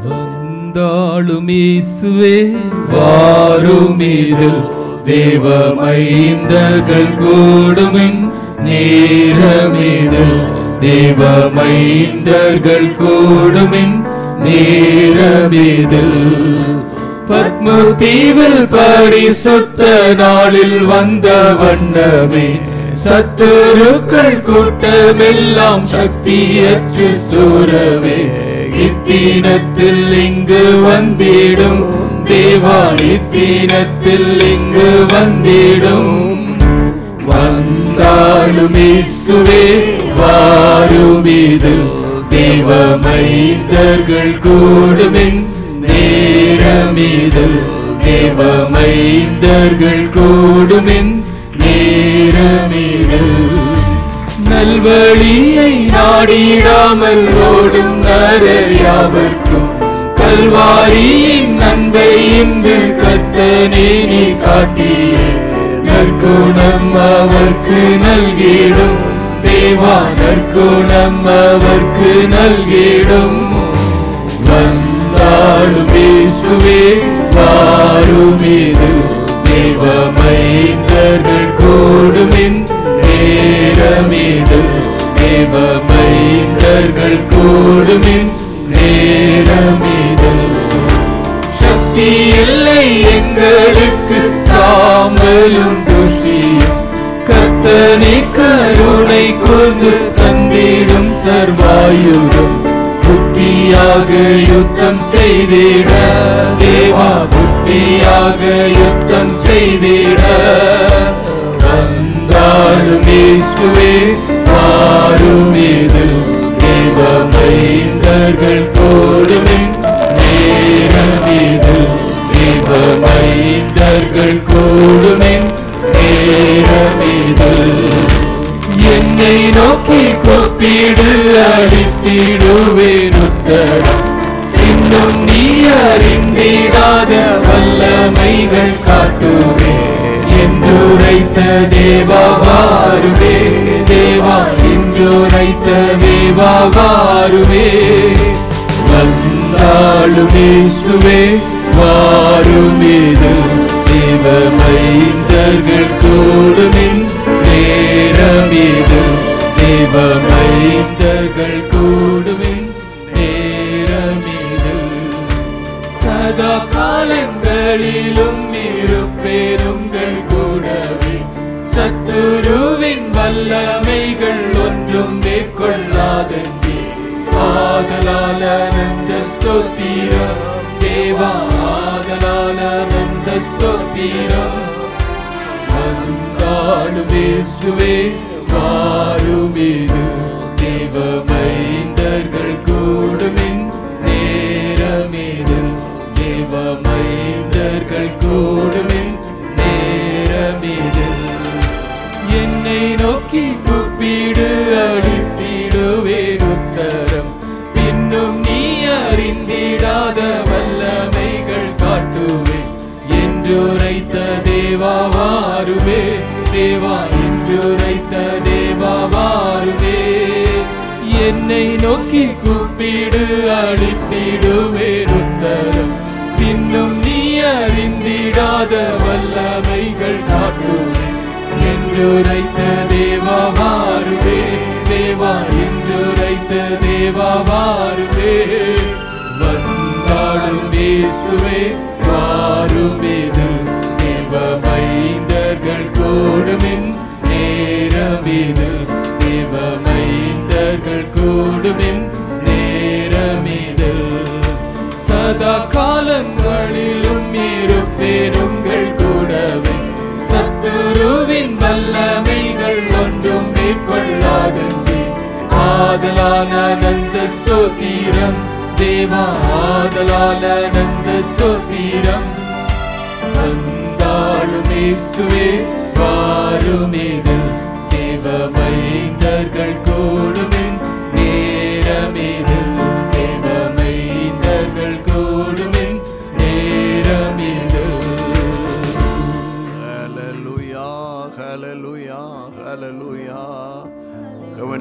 வந்தாலும் இயேசுவே வாருமீதில் தேவ மைந்தர்கள் கூடுமின் நேரமீதில் தேவ மைந்தர்கள் கூடுமின் நேரமீதில் பத்ம தீவில் பரிசுத்த நாளில் வந்த வண்ணமே சத்துருக்கள் கூட்டமெல்லாம் சக்தியற்று சூரவே இத்தீனத்தில் இங்கு வந்திடும் தேவா இத்தீனத்தில் இங்கு வந்திடும் வந்தாலும் இயேசுவே வாருமீதில் தேவ மைந்தர்கள் கூடுமின் நேரமீதில் தேவ மைந்தர்கள் கூடுமின் நேரமீதில் நல்வழியை நாடிடாமல் ஓடும் நரர் யாவர்க்கும் கல்வாரியின் அன்பை இன்று கர்த்தனே நீ காட்டிய நற்குணம் அவர்க்கு நல்கிடும் தேவா நற்குணம் அவர்க்கு நல்கிடும் வந்தாலும் இயேசுவே வாருமீதில் தேவ மைந்தர்கள் கூடுமின் நேரமீதில் தேவ மைந்தர்கள் கூடுமின் நேரமீதில் சக்தி இல்லை எங்களுக்கு சாம்பலும் தூசியும் கர்த்தனே கருணை கூர்ந்து தந்திடும் சர்வாயுதம் புத்தியாக யுத்தம் செய்திட தேவா புத்தியாக யுத்தம் செய்திட வந்தாலும் இயேசுவே வாருமீதில் தேவ மைந்தர்கள் கூடுமின் நேரமீதில் தேவ மைந்தர்கள் கூடுமின் நேரமீதில் என்னை நோக்கி கூப்பிடு அளித்திடுவேன் உத்தரம் இன்னும் நீ அறிந்திடாத வல்லமைகள் காட்டுவே என்றுரைத்த தேவா வாருவே தேவா என்றுரைத்த தேவா வாருவே வந்தாலும் இயேசுவே வாருமீதில் தேவ மைந்தர்கள் கூடுமின் நேரமீதில் தேவ மைந்தர்கள் கூடுமின் நேரமீதில் சதா காலங்களிலும் இருப்பேன் உங்கள் கூடவே சத்துருவின் வல்லமைகள் ஒன்றும் மேற்கொள்ளாதென்றே ஆதலால் ஆனந்த ஸ்தோத்திரம் தேவா ஆதலால் ஆனந்த ஸ்தோத்திரம் வந்தாலும் இயேசுவே வாருமீதில் தேவ மைந்தர்கள் கூடுமின் நேரமீதில் தேவ மைந்தர்கள் கூடுமின் நேரமீதில் என்னை நோக்கி கூப்பிடு அளித்திடுவேன் உத்தரம் பின்னும் நீ அறிந்திடாத வல்லமைகள் காட்டுவேன் என்றுரைத்த தேவா வாருவே தேவா என்றுரைத்த தேவா வாருவே என்னை நோக்கி கூப்பிடு அளித்திடுவேன் உத்தரம் பின்னும் நீ அறிந்திடாத வல்லமைகள் காட்டுவேன் என்றுரைத்த தேவா வாருவே தேவா என்றுரைத்த தேவா வாருவே வந்தாலும் இயேசுவே வாருமீதில் தேவ மைந்தர்கள் கூடுமின் நேரமீதில் தேவ மைந்தர்கள் கூடுமின் நேரமீதில் சதா காலங்களிலும் இருப்பேன் உங்கள் கூடவே சத்துருவின் வல்லமைகள் ஒன்றும் மேற்கொள்ளாதென்றே ஆதலால் ஆனந்த ஸ்தோத்திரம் தேவா ஆதலால் ஆனந்த ஸ்தோத்திரம் வந்தாலும் இயேசுவே வாருமீதில் தேவ மைந்தர்கள் கூடுமின் நேரமீதில் தேவ மைந்தர்கள் கூடுமின் நேரமீதில் ஹல்லேலூயா ஹல்லேலூயா ஹல்லேலூயா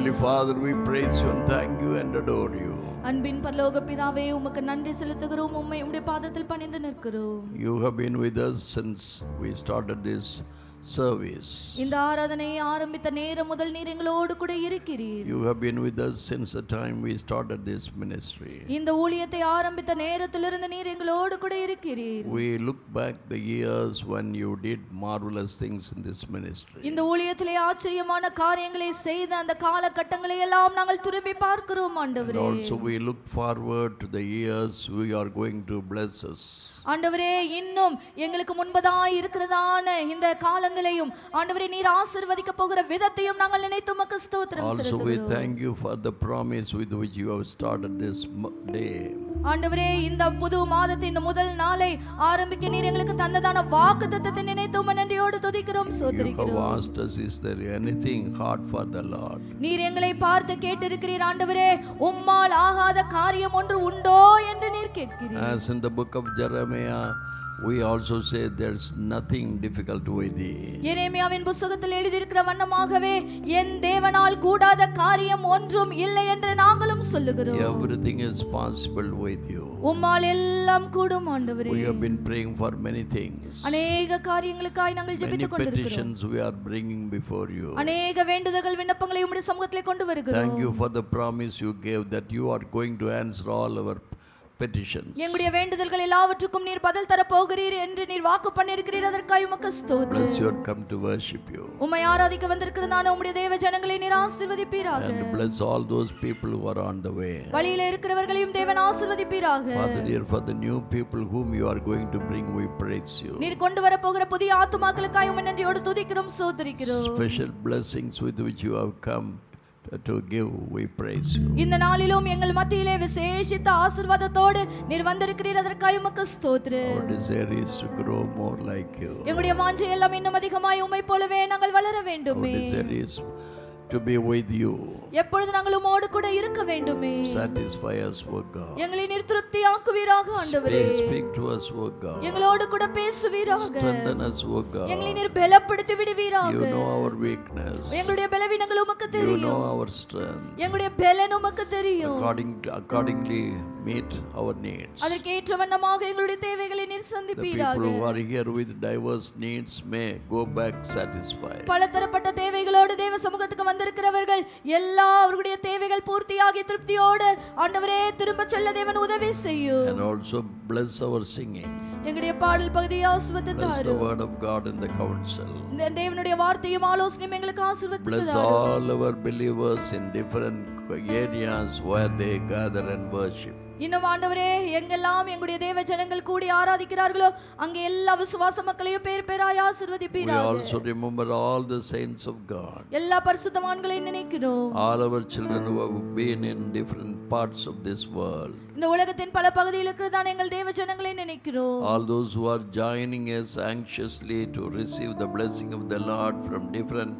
Heavenly Father, we praise you and thank you and adore you. அன்பின் பரலோக பிதாவே, உமக்கு நன்றி செலுத்துகிறோம். உம்முடைய பாதத்தில் பணிந்து நிற்கிறோம். You have been with us since we started this service. இந்த ஆராதனையை ஆரம்பித்த நேரம் முதல் நீர் எங்களோடு கூட இருக்கிறீர். You have been with us since the time we started this ministry. இந்த ஊழியத்தை ஆரம்பித்த நேரத்திலிருந்து நீர் எங்களோடு கூட இருக்கிறீர். We look back the years when you did marvelous things in this ministry. இந்த ஊழியத்திலே ஆச்சரியமான காரியங்களை செய்த அந்த காலகட்டங்களை எல்லாம் நாங்கள் திரும்பி பார்க்கிறோம் ஆண்டவரே. Also we look forward to the years we are going to bless us. ஆண்டவரே, இன்னும் எங்களுக்கு முன்பதாய் இருக்கிறதான இந்த காலங்களையும் ஆண்டவரே நீர் ஆசீர்வதிக்க போகிற விதத்தையும் நாங்கள் நினைத்து உமக்கு ஸ்தோத்திரம் செலுத்துகிறோம். Also we thank you for the promise with which you have started this day. ஆண்டவரே, இந்த புது மாதத்தை இந்த முதல் நாளை ஆரம்பிக்க நீர் எங்களுக்கு தந்ததான வாக்குத்தத்தத்தை நினைத்து உம்மை நன்றியோடு துதிக்கிறோம், ஸ்தோத்திரிக்கிறோம். You have asked us, is there anything hard for the Lord? நீர் எங்களை பார்த்து கேட்டிருக்கிறீர் ஆண்டவரே, உம்மால் ஆகாத காரியம் ஒன்று உண்டோ என்று நீர் கேட்கிறீர். As in the book of Jeremiah, we also say there's nothing difficult with thee. எரேமியாவின் புத்தகத்தில் எழுதியிருக்கிற வண்ணமாகவே என் தேவனால் கூடாத காரியம் ஒன்றும் இல்லை என்று நாங்களும் சொல்லுகிறோம். Everything is possible with you. உம்மால் எல்லாம் கூடும் ஆண்டவரே. We have been praying for many things. அநேக காரியங்களுக்காய் நாங்கள் ஜெபித்துக் கொண்டிருக்கிறோம். Many petitions we are bringing before you. அநேக வேண்டுதல்கள் விண்ணப்பங்களை உம்முடைய சமூகத்திலே கொண்டு வருகிறோம். Thank you for the promise you gave that you are going to answer all our petitions. எங்களுடைய வேண்டுதல்கள் எல்லாவற்றுக்கும் நீர் பதில் தர போகிறீர் என்று நீர் வாக்கு பண்ணியிருக்கிறீர். அதற்காக உமக்கு ஸ்தோத்திரம். Bless you and come to worship you. உம்மை ஆராதிக்க வந்திருக்கிறதான உம்முடைய தேவ ஜனங்களை நீர் ஆசீர்வதிப்பீராக. And bless all those people who are on the way. வழியிலே இருக்கிறவர்களையும் தேவன் ஆசீர்வதிப்பீராக. Father dear, for the new people whom you are going to bring, we praise you. நீர் கொண்டு வர போகிற புதிய ஆத்துமாக்களுக்காக உம்மை நன்றியோடு துதிக்கிறோம், ஸ்தோத்திரிக்கிறோம். Special blessings with which you have come to give, we praise you. இந்த நாளிலும் எங்கள் மத்தியிலே விசேஷித்த ஆசீர்வாதத்தோடு நீர் வந்திருக்கிறீர். அதற்காக உமக்கு ஸ்தோத்திரம். Our desire is to grow more like you. எங்களுடைய வாஞ்சை எல்லாம் இன்னும் அதிகமாய் உம்மை போலவே நாங்கள் வளர வேண்டுமே. Our desire is to be with you. எப்பொழுது நாங்கள் உம்மோடு கூட இருக்க வேண்டுமே. Satisfy us, O God. எங்களை நீர் திருப்தியாக்குவீராக ஆண்டவரே. Speak to us, O God. எங்களோடு கூட பேசுவீராக. Strengthen us, O God. எங்களை நீர் பலப்படுத்தி விடுவீராக. You know our weakness. எங்களுடைய பலவீனங்கள் உமக்கு தெரியும். You know our strength. எங்களுடைய பலன் உமக்கு தெரியும். Accordingly meet our needs. அதற்கேற்ற வண்ணமாக எங்களுடைய தேவைகளை நீர் சந்திப்பீராக. The people who are here with diverse needs may go back satisfied. பலதரப்பட்ட தேவைகளோடு தேவ சமூகத்துக்கு வந்திருக்கிறவர்கள் எல்லா அவர்களுடைய தேவைகள் பூர்த்தியாகி திருப்தியோடு ஆண்டவரே திரும்ப செல்ல தேவன் உதவி செய்யும். And also bless our singing. எங்களுடைய பாடல் பகுதியை ஆசீர்வதித்து Bless the தாரும். word of God in the council. தேவனுடைய வார்த்தையும் ஆலோசனையும் எங்களுக்கு ஆசீர்வதித்து Bless தாரும். all our believers in different areas where they gather and worship. இன்னும் ஆண்டவரே, எங்கெல்லாம் எங்களுடைய தேவ ஜனங்கள் கூடி ஆராதிக்கிறார்களோ அங்கே எல்லா விசுவாச மக்களையும் பேர் பேராய் We ஆசீர்வதிப்பீராக. also remember all the saints of God. எல்லா பரிசுத்தவான்களையும் நினைக்கிறோம். All our children who have been in different parts of this world. இந்த உலகத்தின் பல பகுதியில் இருக்கிறதான எங்கள் தேவ ஜனங்களை நினைக்கிறோம். All those who are joining us anxiously to receive the blessing of the Lord from different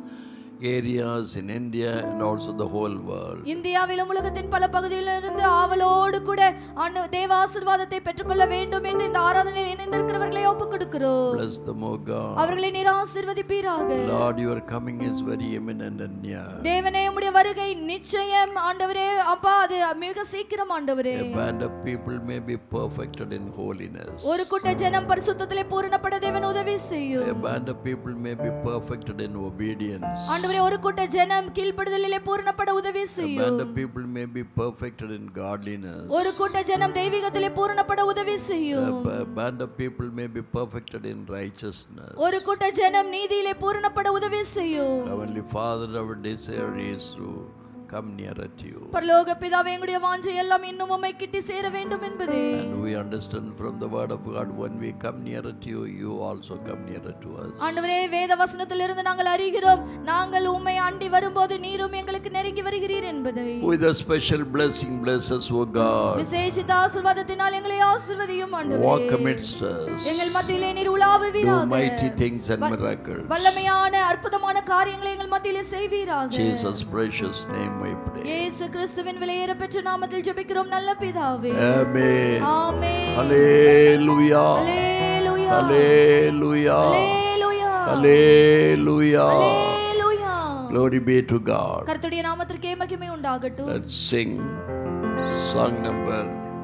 areas in India and also the whole world. இந்தியாவிலும் உலகத்தின் பல பகுதியிலிருந்து ஆவலோடு கூட தேவ ஆசீர்வாதத்தை பெற்றுக்கொள்ள வேண்டும் என்று இந்த ஆராதனையில் இணைந்திருக்கிறவர்களை ஒப்புக்கொடுக்கிறோம். Bless them, O God. அவர்களை நீர் ஆசீர்வதிப்பீராக. Lord, your coming is very imminent and near. தேவனே, உம்முடைய வருகை நிச்சயம் ஆண்டவரே. அப்பா, அது மிக சீக்கிரம் ஆண்டவரே. A band of people may be perfected in holiness. ஒரு கூட்ட ஜனம் பரிசுத்தத்திலே பூரணப்பட தேவன் உதவி செய்யும். A band of people may be perfected in obedience. ஒரு கூட்ட ஜனம் கீழ்ப்படிதலிலே பூரணப்பட உதவி A செய்யும். band of people may be perfected in godliness. ஒரு கூட்ட ஜனம் தெய்வீகத்திலே பூரணப்பட உதவி செய்யும். A band of people may be perfected in righteousness. ஒரு கூட்ட ஜனம் நீதியிலே பூரணப்பட உதவி செய்யும். Heavenly Father, our desire is to come nearer to you. பரலோக பிதாவே, எங்களுடைய வாஞ்சை எல்லாம் இன்னும் உம்மை கிட்டி சேர வேண்டும் என்பதே. And we understand from the word of God, when we come nearer to you, you also come nearer to us. ஆண்டவரே, வேத வசனத்திலிருந்து நாங்கள் அறிகிறோம், நாங்கள் உம்மை அண்டி வரும்போது நீரும் எங்களுக்கு நெருங்கி வருகிறீர் என்பதை. With a special blessing, bless us, O God. விசேஷித்த ஆசீர்வாதத்தினால் எங்களை ஆசீர்வதியும் ஆண்டவரே. Walk amidst us. எங்கள் மத்தியிலே நீர் உலாவுவீராக. Do mighty things and miracles. வல்லமையான அற்புதமான காரியங்களை எங்கள் மத்தியிலே செய்வீராக. Jesus' precious name we pray. இயேசு கிறிஸ்துவின் விலையேற பெற்ற நாமத்தில் ஜெபிக்கிறோம் நல்ல பிதாவே. Amen. Amen. Hallelujah. Hallelujah. Hallelujah. Hallelujah. Hallelujah. Hallelujah. Glory be to God. கர்த்தருடைய நாமத்திற்கே மகிமை உண்டாகட்டும். Let's sing song number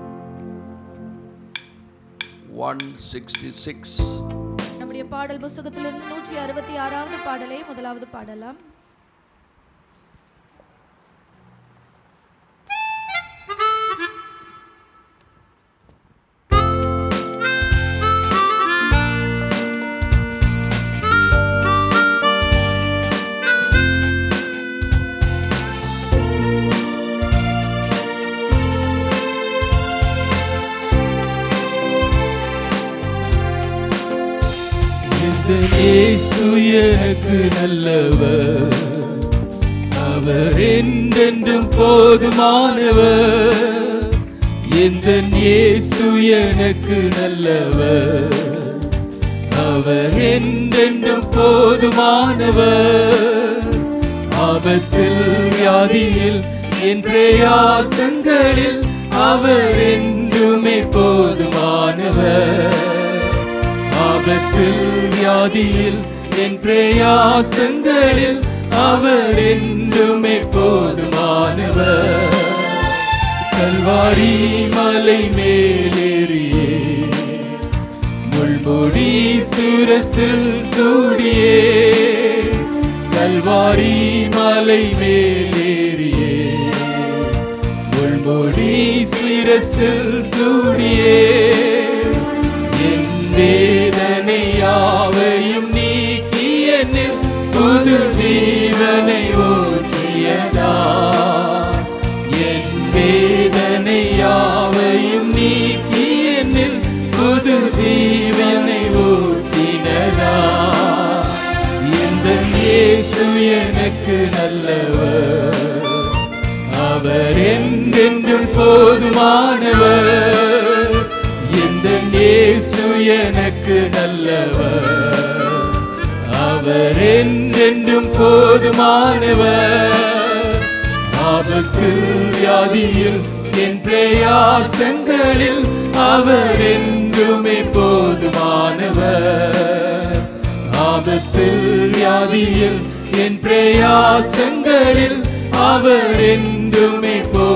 166. நம்முடைய பாடல் புத்தகத்திலிருந்து 166வது பாடலை முதலாவது பாடலாம். இயேசு எனக்கு நல்லவர், அவர் என்றென்றும் போதுமானவர். எந்த இயேசு எனக்கு நல்லவர், அவர் என்றென்றும் போதுமானவர். ஆபத்தில் வியாதியில் என் பிரயாசங்களில் அவர் என்றுமே போதுமானவர். ஆபத்தில் வியாதியில் என் பிரயாசங்களில் அவர் என்றுமே போதுமானவர். கல்வாரி மலை மேலேறியே முள்முடி சிரசில் சூடியே, கல்வாரி மலை மேலேறியே முள்முடி சிரசில் சூடியே, என் வேதனை யாவையும் நீக்கி என்னில் புது ஜீவனை ஊற்றியதா. என் வேதனை யாவையும் நீக்கி என்னில் புது ஜீவனை ஊற்றினதா. எந்த இயேசு எனக்கு நல்லவர், அவர் என்றென்றும் போதுமானவர். எந்த இயேசு எனக்கு நல்லவர், அவர் என்றென்றும் போதுமானவர். ஆபத்து வியாதியில் என் பிரயாசங்களில் அவர் என்றுமே போதுமானவர். ஆபத்து வியாதியில் என் பிரயாசங்களில் அவர் என்றுமே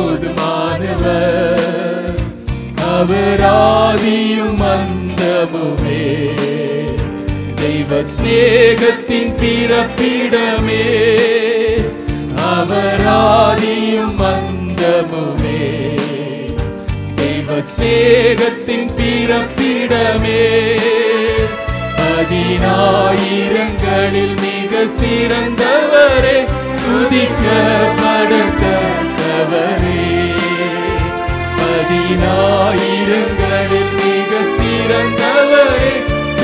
போதுமானவர். அவர் ஆதியும் அந்தமுமே, தெய்வ ஸ்நேகத்தின் பிறப்பிடமே. அவர் ஆதியும் அந்தமுமே, தெய்வ ஸ்நேகத்தின் பிறப்பிடமே. 10,000களில் மிக சிறந்தவரே, துதிக்கப்படத்தக்கவரே. 10,000களில் மிக சிறந்தவரே,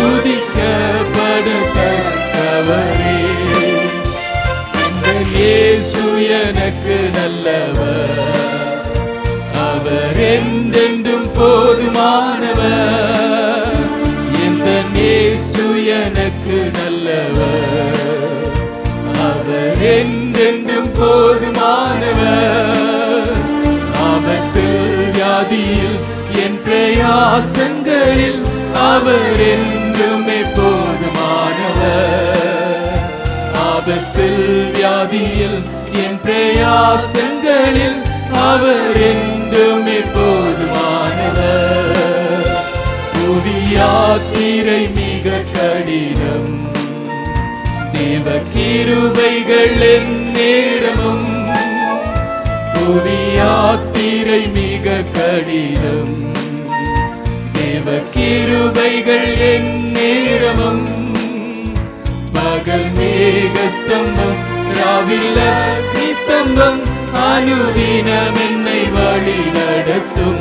துதிக்கப்படத்தக்கவரே. அந்த இயேசு எனக்கு நல்லவர், அவர் என்றென்றும் போதுமானவர். எந்த இயேசு எனக்கு நல்லவர், அவர் என்றென்றும் போதுமானவர். ஆபத்தில் வியாதியில் என் பிரயாசங்களில் அவர் என்றுமே போதுமானவர். ஆபத்தில் வியாதியில் என் பிரயாசங்களில் அவர் என்றுமே போதுமானவர். புவி யாத்திரை மிக கடினம், தேவ கிருபைகள் என் நேரமும். புவி யாத்திரை மிக கடினம், தேவ கிருபைகள் என் நேரமும். பகல் மேகஸ்தம்பம், ராவில் அக்னி ஸ்தம்பம், அனுதினம் என்னை வழி நடத்தும்.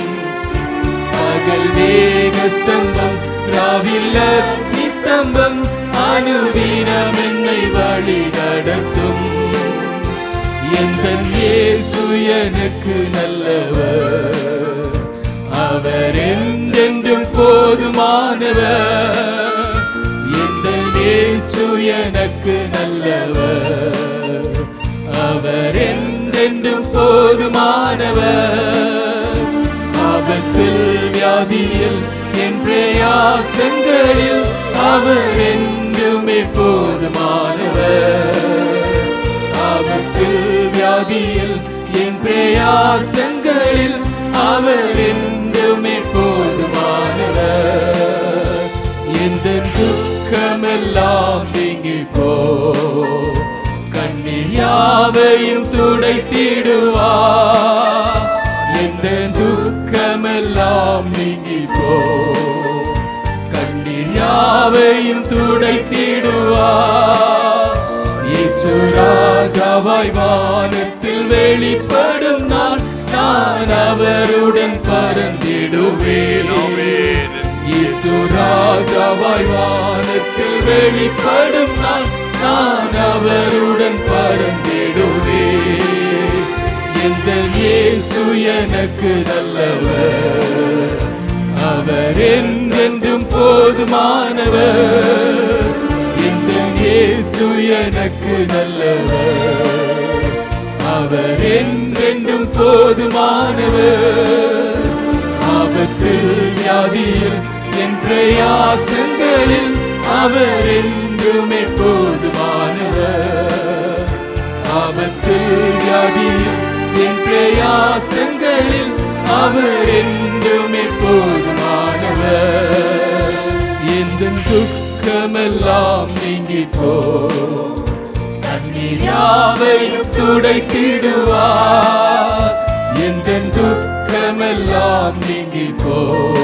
பகல் மேகஸ்தம்பம், ராவில் அக்னி ஸ்தம்பம், அனுதினம் என்னை வழி நடத்தும். எந்த இயேசு எனக்கு நல்லவர், அவர் என்றென்றும் போதுமானவர். எந்த இயேசு எனக்கு நல்லவர், அவர் என்றென்றும் போதுமானவர். ஆபத்தில் வியாதியில் என் பிரயாசங்களில் அவர் என்றுமே போதுமானவர். ஆபத்தில் வியாதியில் என் பிரயாசங்களில் அவர் என்றுமே போதுமானவர். எந்த துக்கமெல்லாம் நீங்கி போ, கண்ணீர் யாவையும் துடைத்திடுவார். எந்த துக்கமெல்லாம் நீங்கி போ, கண்ணீர் யாவையும் துடைத்திடுவார். இயேசு ராஜாவாய் வானத்தில் வெளிப்படும் நான், நான் அவருடன் பறந்திடுவேன். இயேசு ராஜாவாய் வானத்தில் வெளிப்படும் நான், நான் அவருடன் பறந்திடுவேன். எந்த இயேசு எனக்கு நல்லவர், அவர் என்றென்றும் போதுமானவர். எந்த இயேசு எனக்கு நல்லவர், அவர் என்றென்றும் போதுமானவர். ஆபத்தில் வியாதியில் என் பிரயாசங்களில் அவர் என்றுமே போதுமானவர். ஆபத்தில் வியாதியில் என் பிரயாசங்களில் அவர் என்றுமே போதுமானவர். எந்த துக்கமெல்லாம் நீங்கி போ, கண்ணீர் யாவையும் துடைத்திடுவார். எந்த துக்கமெல்லாம் நீங்கி போ,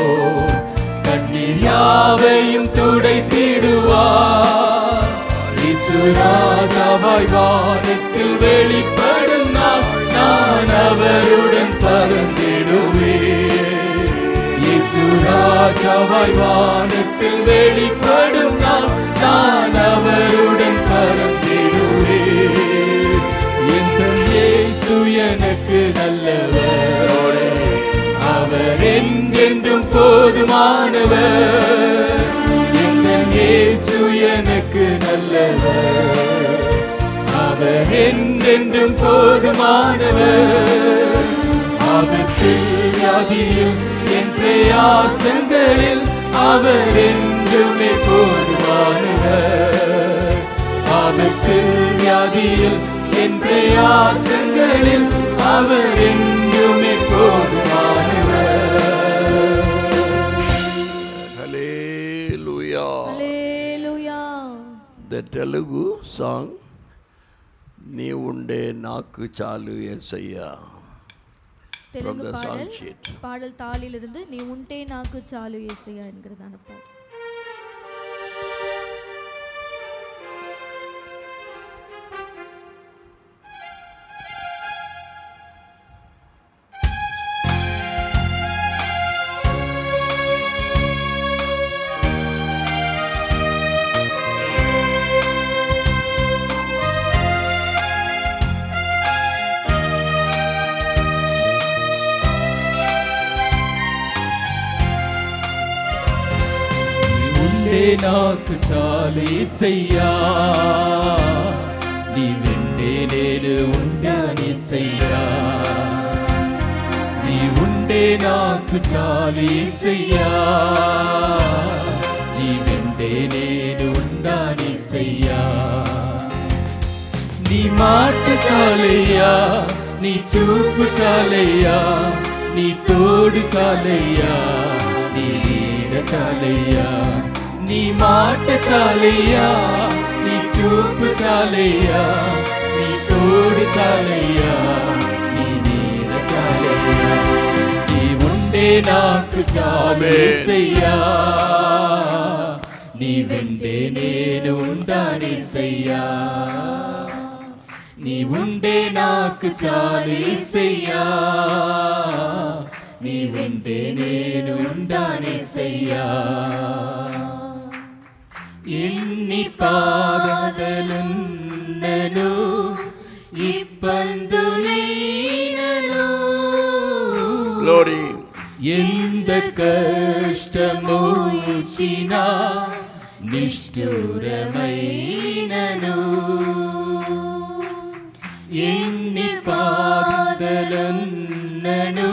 கண்ணீர் யாவையும் துடைத்திடுவார். இயேசு ராஜாவாய் வானத்தில் வெளிப்படும் நான், நான் அவருடன் பறந்திடுவேன். இயேசு ராஜாவாய் வானத்தில் வெளிப்படும் நான், நான் அவருடன் பறந்திடுவேன். எந்த இயேசு எனக்கு நல்லவர், அவர் என்றென்றும் போதுமானவர். எந்த இயேசு எனக்கு நல்லவர், அவர் என்றென்றும் போதுமானவர். ஆபத்தில் வியாதியில் என் பிரயாசங்களில் அவர் என்றுமே போதுமானவர். ஆபத்தில் வியாதியில் என் பிரயாசங்களில் அவர் என்றுமே போதுமானவர். Hallelujah. Hallelujah. The Telugu song, நீ உண்டே நாக்கு சாலு యేసయ్యా, from the song sheet. பாடல் தாளிலிருந்து நீ உண்டே நாக்கு சாலு యేసయ్యా என்கிறதான பாடல். నాకు చాలు యేసయ్యా, నీ వెంటే నేను ఉంటాను యేసయ్యా. నీ ఉండే నాకు చాలు యేసయ్యా, నీ వెంటే నేను ఉంటాను యేసయ్యా. నీ మాట చాలయ్యా, నీ చూపు చాలయ్యా, నీ తోడు చాలయ్యా, నీ నీడ చాలయ్యా. నీ మాట చాలయ్యా, నీ చూపు చాలయ్యా, నీ తోడు చాలయ్యా, నీ నీడ చాలయ్యా. నీ ఉండే నాకు చాలు యేసయ్యా, నీ వెంటే నేను ఉంటాను యేసయ్యా. నీ ఉండే నాకు చాలు యేసయ్యా, నీ వెంటే నేను ఉంటాను యేసయ్యా. ఎన్ని బాధలున్నను ఇబ్బందులైనను, Glory. ఎంత కష్టము వచ్చినా నిష్ఠురమైనను, ఎన్ని బాధలున్నను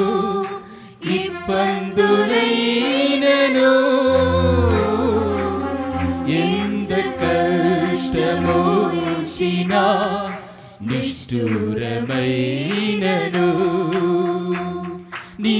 ఇబ్బందులైనను, ఎంత కష్టము వచ్చినా నిష్ఠురమైనను,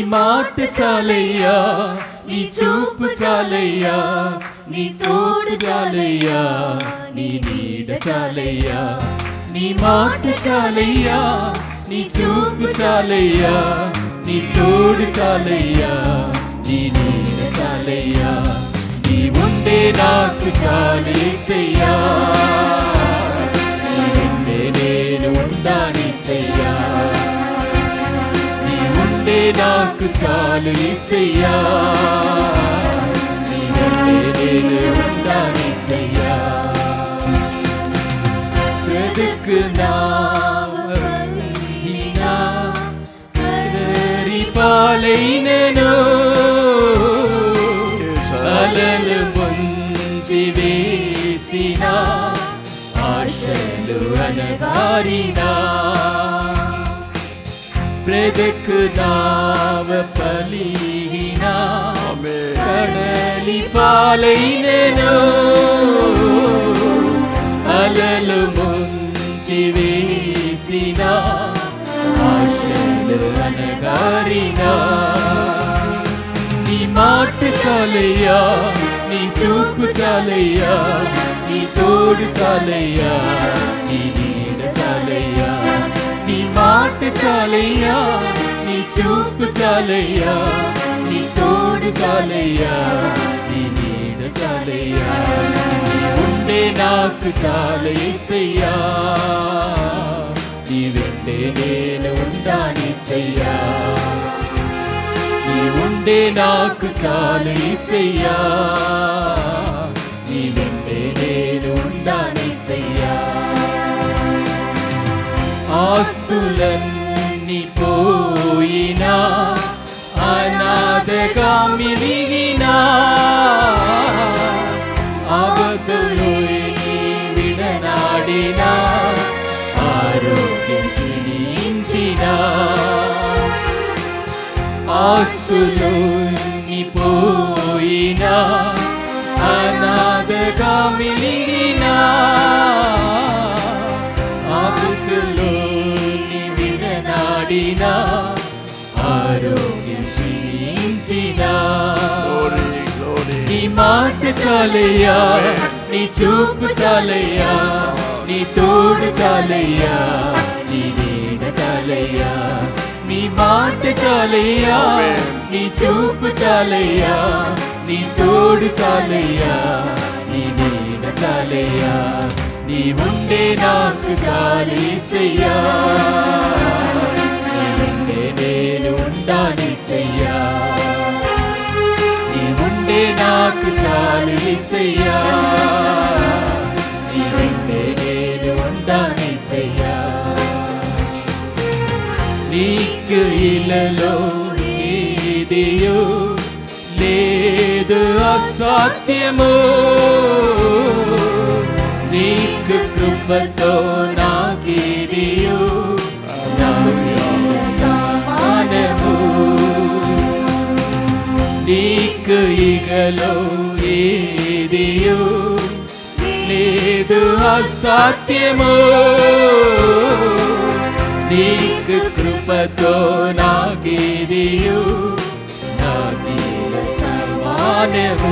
మాట చాలయ్యా, నీ చూపు చాలయ్యా, నీ తోడు చాలయ్యా, నీ నీడ చాలయ్యా. నీ మాట చాలయ్యా, నీ చూపు చాలయ్యా, నీ తోడు చాలయ్యా, నీ నీడ చాలయ్యా. నీ ఉంటే నాకు చాలేసయ్యా, నీ ఉంటే నేను ఉండాలేసయ్యా. నీ ఉంటే నాకు చాలేసయ్యా, నీ ఉంటే నేను ఉండాలేసయ్యా. పాలైనను అలలు ముంచి వేసిన ఆశలు అనగారిన బ్రతుకు నావ పలిగిన కడలి పాలైనను అలలు ముంచి వేసిన ఆశలు అనగారినా. నీ మాట చాలయ్యా, నీ చూపు చాలయ్యా, నీ తోడు చాలయ్యా, నీ నీడ చాలయ్యా. నీ మాట చాలయ్యా, నీ చూపు చాలయ్యా, నీ తోడు చాలయ్యా, నీ నీడ చాలయ్యా. నీ ఉండే నాకు చాలేసయ్యా, నీ వెంటే నేను ఉండాలేసయ్యా. నీ ఉండే నాకు చాలేసయ్యా, నీ వెంటే నేను ఉండాలేసయ్యా. ఆస్తులన్నీ పోయినా అనాథగా మిలిగినా ఆగతులే విడనాడినా ఆరోగ్యం క్షీణించినా ఆస్తులు పోయినా అనాథగా మిలిగినా ఆగతులు విడనాడినా ఆరోగ్యం క్షీణించినా. నీ మాట చాలయ్యా, నీ చూపు చాలయ్యా, నీ తోడు చాలయ్యా, నీ నీడ చాలయ్యా. నీ మాట చాలయ్యా, నీ చూపు చాలయ్యా, నీ తోడు చాలయ్యా, నీ నీడ చాలయ్యా. నీ ఉండే నాకు చాలేసయ్యా, నీ ఉండే నేను ఉండాలేసయ్యా. నీ ఉండే నాకు చాలేసయ్యా, నీ ఉండే నేను ఉండాలేసయ్యా. నీకు ఇలలో ఏదియో లేదు అసాధ్యము, నీకు కృపతో నాకేదియో సమానము. నీకు ఇగలో ఏదియో లేదు అసాధ్యము, నీకు కృపతో నాకేదియో సమానము.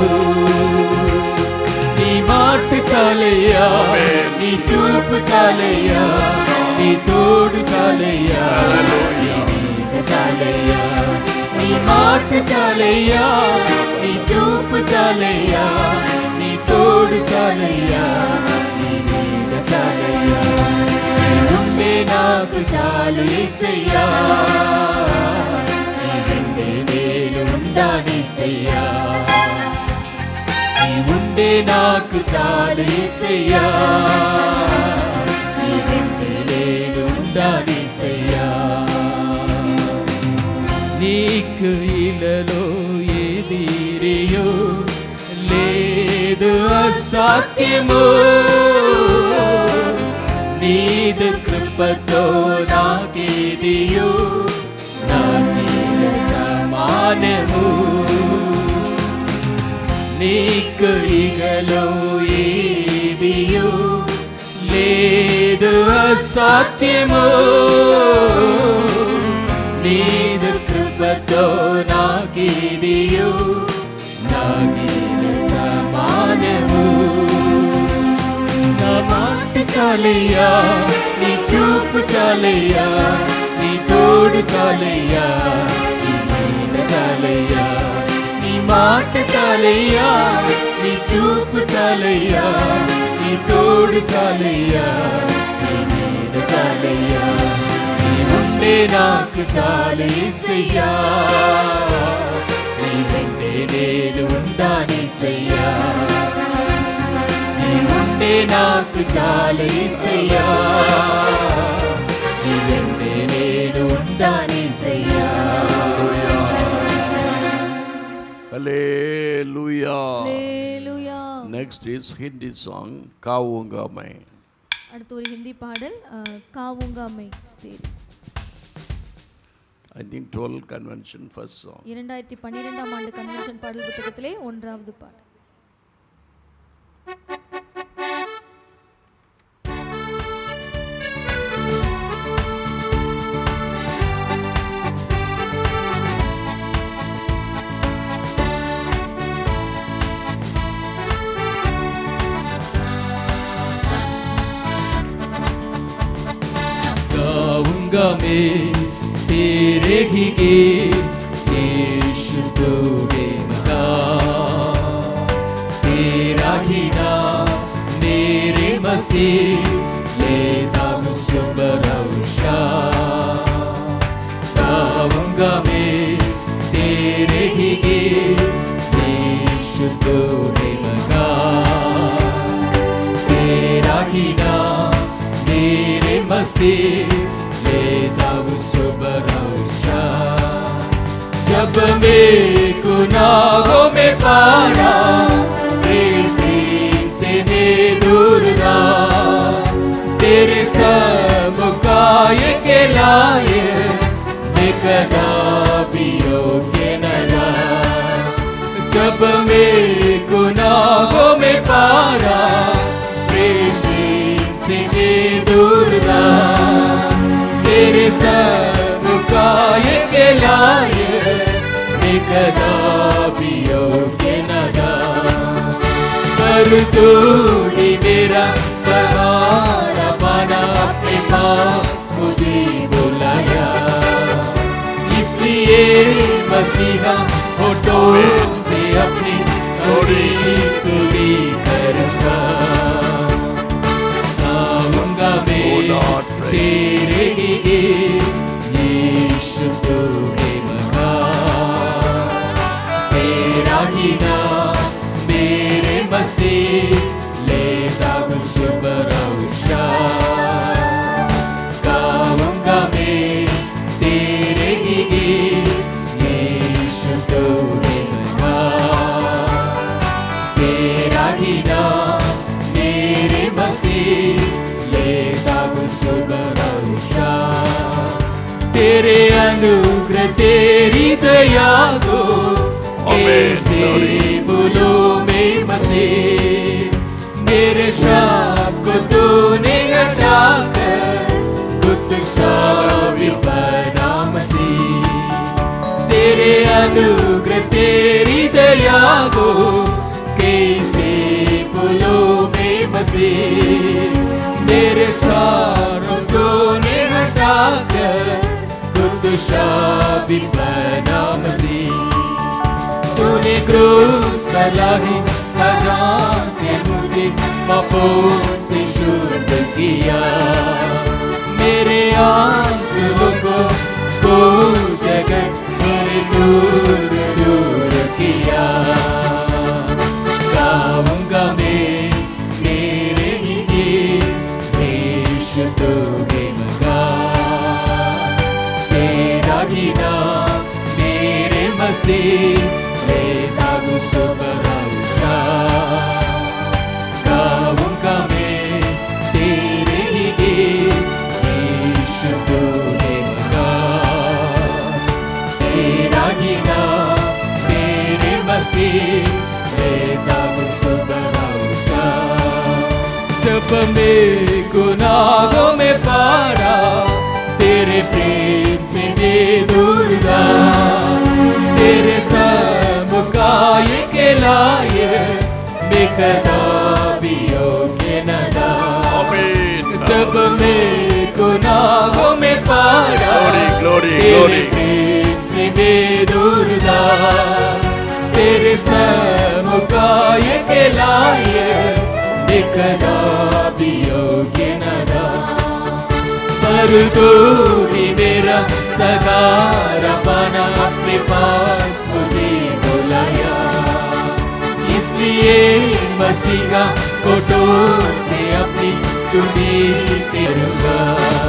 నీ మాట చాలయ్యా, నీ చూపు చాలయ్యా, నీ తోడు చాలయ్యా, నీ నీడ చాలయ్యా. నీ మాట చాలయ్యా, నీ చూపు చాలయ్యా, నీ తోడు చాలయ్యా, నీ నీడ చాలయ్యా. నీ ఉండే నాకు చాలేసయ్యా, నీ వెంటే నేను ఉండాలేసయ్యా. నీ ఉండే నాకు చాలేసయ్యా, నీ వెంటే నేను ఉండాలేసయ్యా. నీకు ఇలలో ఏదిరియో లేదు అసాధ్యము, నీదు కృపతో నాకేదియో నాకేల సమానము. నీకు ఇగలో ఏదియో లేదు అసాధ్యము, నీదు కృప ప్రేమతో నాకిదియు నాగిన సమానము నా మాట చాలయ్యా నీ చూపు చాలయ్యా నీ తోడు చాలయ్యా నీ నీడ చాలయ్యా నీ మాట చాలయ్యా నీ చూపు చాలయ్యా నీ తోడు చాలయ్యా నీ నీడ చాలయ్యా నీ ఉండే నాకు చాలేసయ్యా నీ వెంటే నేను ఉంటానేసయ్యా నీ ఉండే నాకు చాలేసయ్యా నీ వెంటే నేను ఉంటానేసయ్యా Hallelujah. Hallelujah. Next is Hindi song Kaavunga Mai. அடுத்து ஒரு ஹிந்தி பாடல் காவுங்கா மை தேரி. I think 12 convention first song. 2012 ஆண்டு கன்வென்ஷன் பாடல் புத்தகத்திலே 1வது பாடல். गाऊंगा मैं तेरे ही गीत यीशु तो है मगा तेरा ही नाम मेरे मसीह लेता हूँ सुबह और शाम गाऊंगा मैं तेरे ही गीत यीशु तो है मगा तेरा ही नाम मेरे मसीह लेता हूँ सुबह और शाम जब मैं गुनाहों में पड़ा तेरे प्रेम से मैं दूर था तेरे समुखाए के लाए मैं कदापि योग्य न था जब मैं गुनाहों में पड़ा तेरे प्रेम से मैं दूर था तेरे समुखाए के लाए मैं कदापि योग्य न था पर तूने मेरा सहारा बना अपने पास मुझे बुलाया इसलिए मसीहा होठों से अपनी स्तुति करूंगा गाऊंगा मैं तेरे ही यीशु तो है मगा तेरा ही नाम मेरे मसीह लेता हूँ सुबह और शाम गाऊंगा मैं तेरे ही यीशु तो है मगा तेरा ही नाम मेरे मसीह लेता हूँ सुबह और शाम तेरे अनुग्रह तेरी दया को ऐसे बोलो में मसीह मेरे शाप को तूने हटाकर उत्साही बना मसीह तेरे अनुग्रह तेरी दया को कैसे बोलो में मसीह मेरे शाप को तूने हटाकर उत्साही बना मसीह तूने क्रूस पर लागी हजाम के मुझे पापों से शुद्ध किया मेरे आंसुओं को जगत मेरे दूर दूर किया गाऊंगा मैं तेरे ही यीशु तो है मगा तेरा ही नाम मेरे मसीह लेता हूँ सुबह और शाम गाऊंगा मैं तेरे ही यीशु तो है मगा तेरा ही नाम मेरे मसीह लेता हूँ सुबह और शाम जब मैं गुनाहों में पड़ा तेरे प्रेम से मैं दूर था कदापि योग्य न था। Amen. जब मैं गुनाहों में पड़ा, तेरे प्रेम से मैं दूर था। तेरे समुदाय के लायक मैं कदापि योग्य न था। पर तू ही मेरा सहारा बना, अपने पास मुझे बुलाया। इसलिए मसीहा कोटों से अपनी स्तुति करूंगा।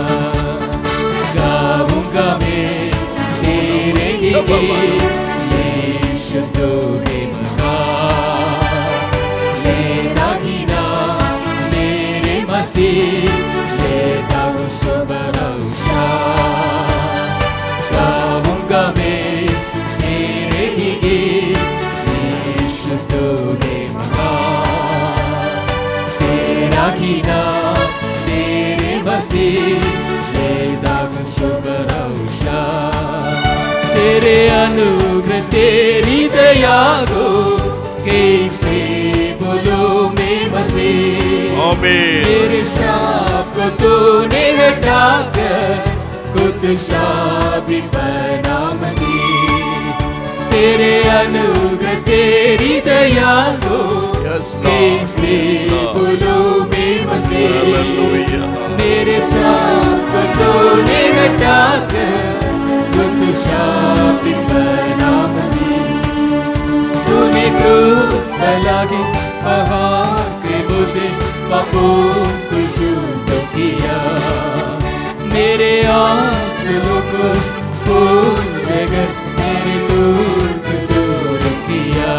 गाऊंगा मैं तेरे ही गीत, यीशु तू है महान। मेरा ही नाम मेरे मसीह, लेता हूँ सुबह और शाम। गाऊंगा मैं तेरे ही गीत, यीशु तू है महान। तेरा ही नाम मेरे मसीह, लेता हूँ सुबह और शाम। तेरे अनुग्रह तेरी दया को कैसे बोलूं मैं मसीह। Amen. मेरे शाप को तूने हटाकर खुद शाबी बना मसीह। तेरे अनुग्रह तेरी दया को Yes, Lord. कैसे बोलूं मैं मसीह। Hallelujah. मेरे शाप को तूने हटाकर खुद शाबी बना मसीह। तूने क्रूस लगा पहाड़ के मुझे पापों से शुद्ध किया। मेरे आंसुओं को खून से तेरे दूर किया।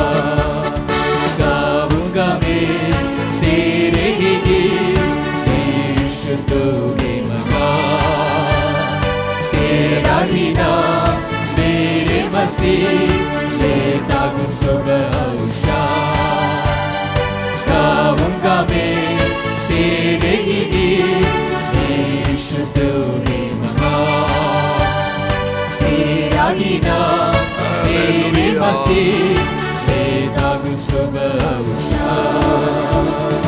गाऊंगा मैं तेरे ही गीत, यीशु तू है महान। तेरा ही नाम मेरे मसीह, लेता हूँ सुबह और शाम। गाऊंगा मैं तेरे ही गीत, यीशु तू है महान। तेरा ही नाम मेरे मसीह, लेता हूँ सुबह और शाम।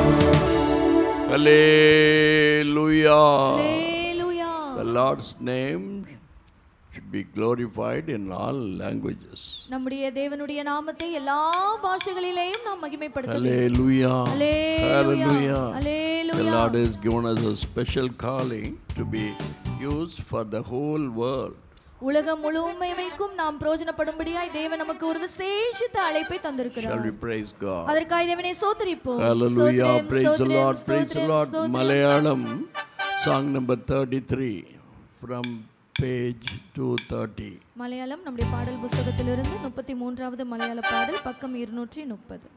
Hallelujah. Hallelujah. The Lord's name should be glorified in all languages. நம்முடைய தேவனுடைய நாமத்தை எல்லா பாஷைகளிலேயும் நாம் மகிமைப்படுத்த வேண்டும். Hallelujah. Hallelujah. The Hallelujah. Lord has given us a special calling to be used for the whole world. உலகம் முழுமைக்கும் நாம் பிரயோஜனப்படும்படியாய் தேவன் நமக்கு ஒரு விசேஷித்த அழைப்பை Shall தந்திருக்கிறார். we praise God? அதற்காக தேவனை ஸ்தோத்திரிப்போம். Hallelujah. ஸ்தோத்திரம், Praise the ஸ்தோத்திரம், Lord. Praise the ஸ்தோத்திரம், Lord. ஸ்தோத்திரம். Malayalam, song number 33 from page 230. Malayalam நம்முடைய பாடல் புத்தகத்திலிருந்து 33வது மலையாள பாடல் பக்கம் 230.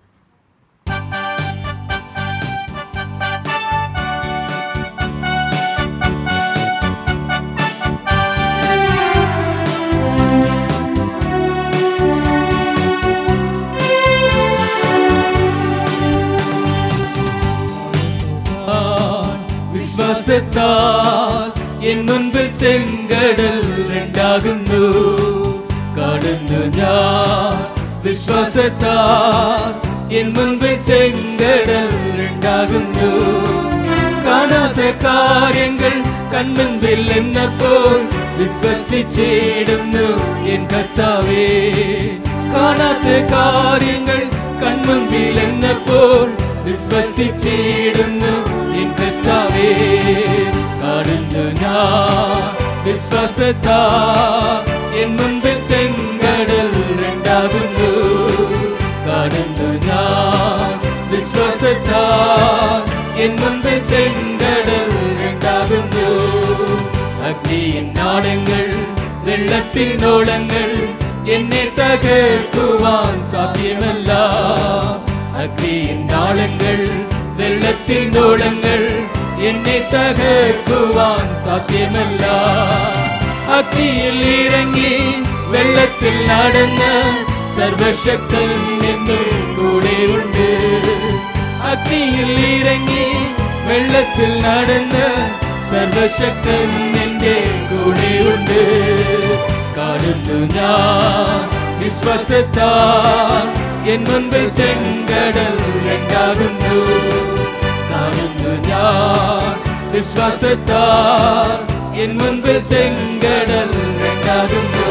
വിശ്വാസത്താൽ എൻ മുൻപിൽ ചെങ്കടൽ രണ്ടാകുന്നു. കാണുന്നു ഞാൻ വിശ്വാസത്താൽ എൻ മുൻപിൽ ചെങ്കടൽ രണ്ടാകുന്നു. കാണാത്ത കാര്യങ്ങൾ കൺമുൻപിൽ എന്നപ്പോൾ വിശ്വസിച്ചിടുന്നു എൻ കർത്താവേ. കാണാത്ത കാര്യങ്ങൾ കൺമുൻപിൽ എന്നപ്പോൾ വിശ്വസിച്ചിടുന്നു എൻ കർത്താവേ. കാണുന്നു ഞാൻ വിശ്വാസത്താൽ എൻ മുൻപിൽ ചെങ്കടൽ രണ്ടാകുന്നു. കാണുന്നു ഞാൻ വിശ്വാസത്താൽ എൻ മുൻപിൽ ചെങ്കടൽ രണ്ടാകുന്നു. അഗ്നിയിൻ നാളങ്ങൾ വെള്ളത്തിനോളങ്ങൾ എന്നെ തകർക്കുവാൻ സാധ്യമല്ല. അഗ്നിയിൻ നാളങ്ങൾ വെള്ളത്തിനോളങ്ങൾ എന്നെ തകർക്കുവാൻ സാധ്യമല്ല. അഗ്നിയിൽ ഇറങ്ങി വെള്ളത്തിൽ നടന്ന് സർവശക്തൻ എന്റെ കൂടെയുണ്ട്. അഗ്നിയിൽ ഇറങ്ങി വെള്ളത്തിൽ നടന്ന് സർവശക്തൻ എന്റെ കൂടെയുണ്ട്. കാണുന്നു ഞാൻ വിശ്വാസത്താൽ എൻ മുൻപിൽ ചെങ്കടൽ രണ്ടാകുന്നു. കാണുന്നു ഞാൻ വിശ്വാസത്താൽ എൻ മുൻപിൽ ചെങ്കടൽ രണ്ടാകുന്നു.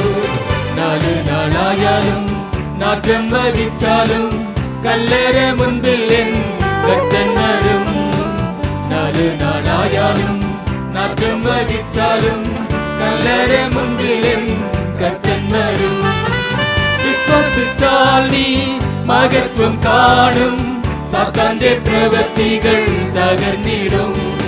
4 നാളായാലും നാറ്റം വഹിച്ചാലും കല്ലറ മുൻപിൽ എൻ ഭക്തൻ വരും. 4 നാളായാലും നാറ്റം വഹിച്ചാലും കല്ലറ മുൻപിൽ എൻ ഭക്തൻ വരും. വിശ്വസിച്ചാൽ നീ മഹത്വം കാണും, സാത്താന്റെ പ്രവൃത്തികൾ തകർന്നിടും.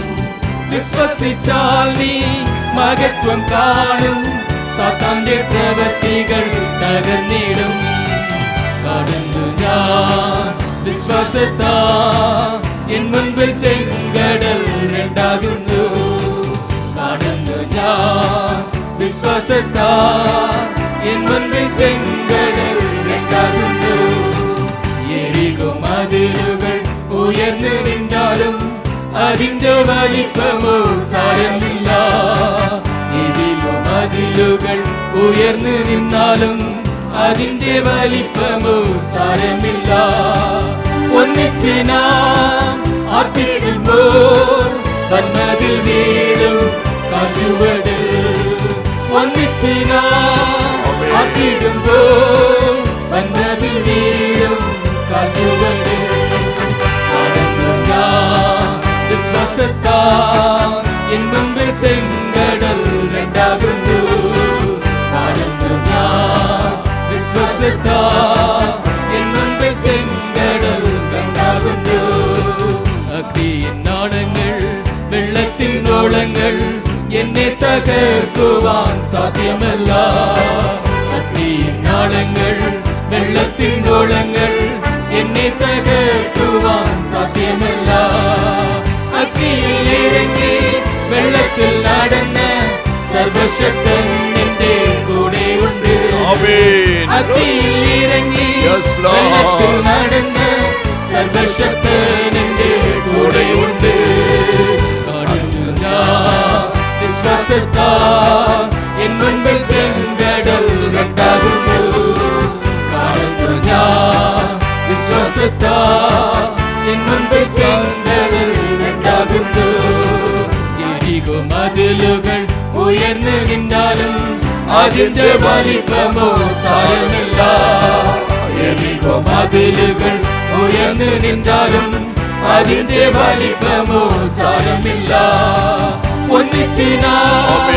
വിശ്വസിച്ചാൽ നീ മഹത്വം കാണും, സാത്താന്റെ പ്രവൃത്തികൾ തകർന്നിടും. കാണുന്നു ഞാൻ വിശ്വാസത്താൽ എൻ മുൻപിൽ ചെങ്കടൽ രണ്ടാകുന്നു. കാണുന്നു ഞാൻ വിശ്വാസത്താൽ എൻ മുൻപിൽ ചെങ്കടൽ രണ്ടാകുന്നു. യെരിഹോ മതിലുകൾ ഉയർന്നു നിന്നാലും അതിന്റെ വലിപ്പമോ സാരമില്ല. യെരിഹോ മതിലുകൾ ഉയർന്നു നിന്നാലും അതിന്റെ വലിപ്പമോ സാരമില്ല. ഒന്നിച്ച് നാം ആർത്തിടുമ്പോൾ വന്മതിൽ വീഴും കാൽച്ചുവട്. ഒന്നിച്ച് നാം ആർത്തിടുമ്പോൾ വന്മതിൽ വീഴും കാൽച്ചുവട്. കാണുന്നു ഞാൻ വിശ്വാസത്താൽ എൻ മുൻപിൽ ചെങ്കടൽ രണ്ടാകുന്നു. കാണുന്നു ഞാൻ വിശ്വാസത്താൽ എൻ മുൻപിൽ ചെങ്കടൽ രണ്ടാകുന്നു. അഗ്നിയിൻ നാളങ്ങൾ വെള്ളത്തിൻ ഓളങ്ങൾ എന്നെ തകർക്കുവാൻ സാധ്യമല്ല. അഗ്നിയിൻ നാളങ്ങൾ വെള്ളത്തിൻ ഓളങ്ങൾ എന്നെ തകർക്കുവാൻ സാധ്യമല്ല. അഗ്നിയിൽ ഇറങ്ങി വെള്ളത്തിൽ നടന്ന സർവശക്തൻ എന്റെ കൂടെയുണ്ട്. അഗ്നിയിൽ ഇറങ്ങി വെള്ളത്തിൽ നടന്ന സർവശക്തൻ എന്റെ കൂടെയുണ്ട്. കാണുന്നു ഞാൻ വിശ്വാസത്താൽ എൻ മുൻപിൽ ചെങ്കടൽ രണ്ടാകുന്നു. കാണുന്നു ഞാൻ വിശ്വാസത്താൽ എൻ മുൻപിൽ ചെങ്കടൽ രണ്ടാകുന്നു. യെരിഹോ മതിലുകൾ ഉയർന്നു നിന്നാലും അതിന്റെ വലിപ്പമോ സാരമില്ല. യെരിഹോ മതിലുകൾ ഉയർന്നു നിന്നാലും അതിന്റെ വലിപ്പമോ സാരമില്ല. ഒന്നിച്ച് നാം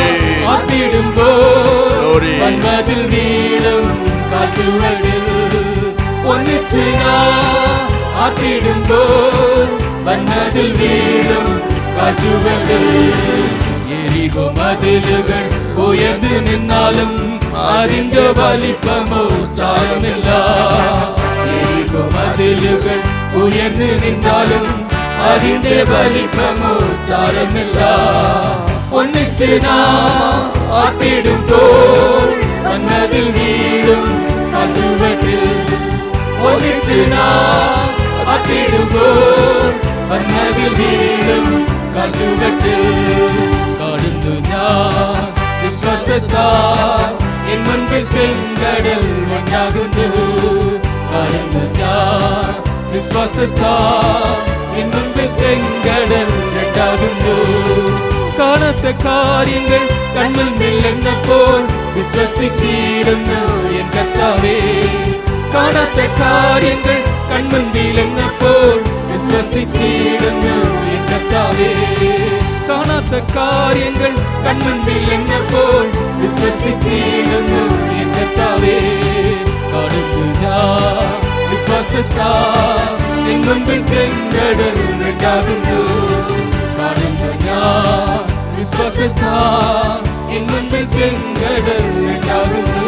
ആർത്തിടുമ്പോൾ വന്മതിൽ വീഴും കാൽച്ചുവട്. ഒന്നിച്ച് നാം ആർത്തിടുമ്പോൾ വന്മതിൽ വീഴും കാൽച്ചുവട്. യെരിഹോ മതിലുകൾ ഉയർന്നു നിന്നാലും അതിന്റെ വലിപ്പമോ സാരമില്ല. യെരിഹോ മതിലുകൾ ഉയർന്നു നിന്നാലും അതിന്റെ വലിപ്പമോ സാരമില്ല. ഒന്നിച്ച് നാം ആർത്തിടുമ്പോൾ വന്മതിൽ വീഴും കാൽച്ചുവട്ടിൽ. ഒന്നിച്ച് നാം ആർത്തിടുമ്പോൾ വന്മതിൽ വീഴും കാൽച്ചുവട്ടിൽ. കാണുന്നു ഞാൻ വിശ്വാസത്താൽ എൻ മുൻപിൽ ചെങ്കടൽ രണ്ടാകുന്നു. കാണുന്നു ഞാൻ വിശ്വാസത്താൽ എൻ മുൻപിൽ ചെങ്കടൽ രണ്ടാകുന്നു. കാണാത്ത കാര്യങ്ങൾ കൺമുൻപിൽ എന്നപ്പോൾ വിശ്വസിച്ചിടുന്നു എൻ കർത്താവേ. കാണാത്ത കാര്യങ്ങൾ കൺമുൻപിൽ എന്നപ്പോൾ വിശ്വസിച്ചിടുന്നു എൻ കർത്താവേ. കാണാത്ത കാര്യങ്ങൾ കൺമുൻപിൽ എന്നപ്പോൾ വിശ്വസിച്ചിടുന്നു എൻ കർത്താവേ. കാണുന്നു ഞാൻ വിശ്വാസത്താൽ എൻ മുൻപിൽ ചെങ്കടൽ രണ്ടാകുന്നു. കാണുന്നു ഞാൻ വിശ്വാസത്താൽ എൻ മുൻപിൽ ചെങ്കടൽ രണ്ടാകുന്നു.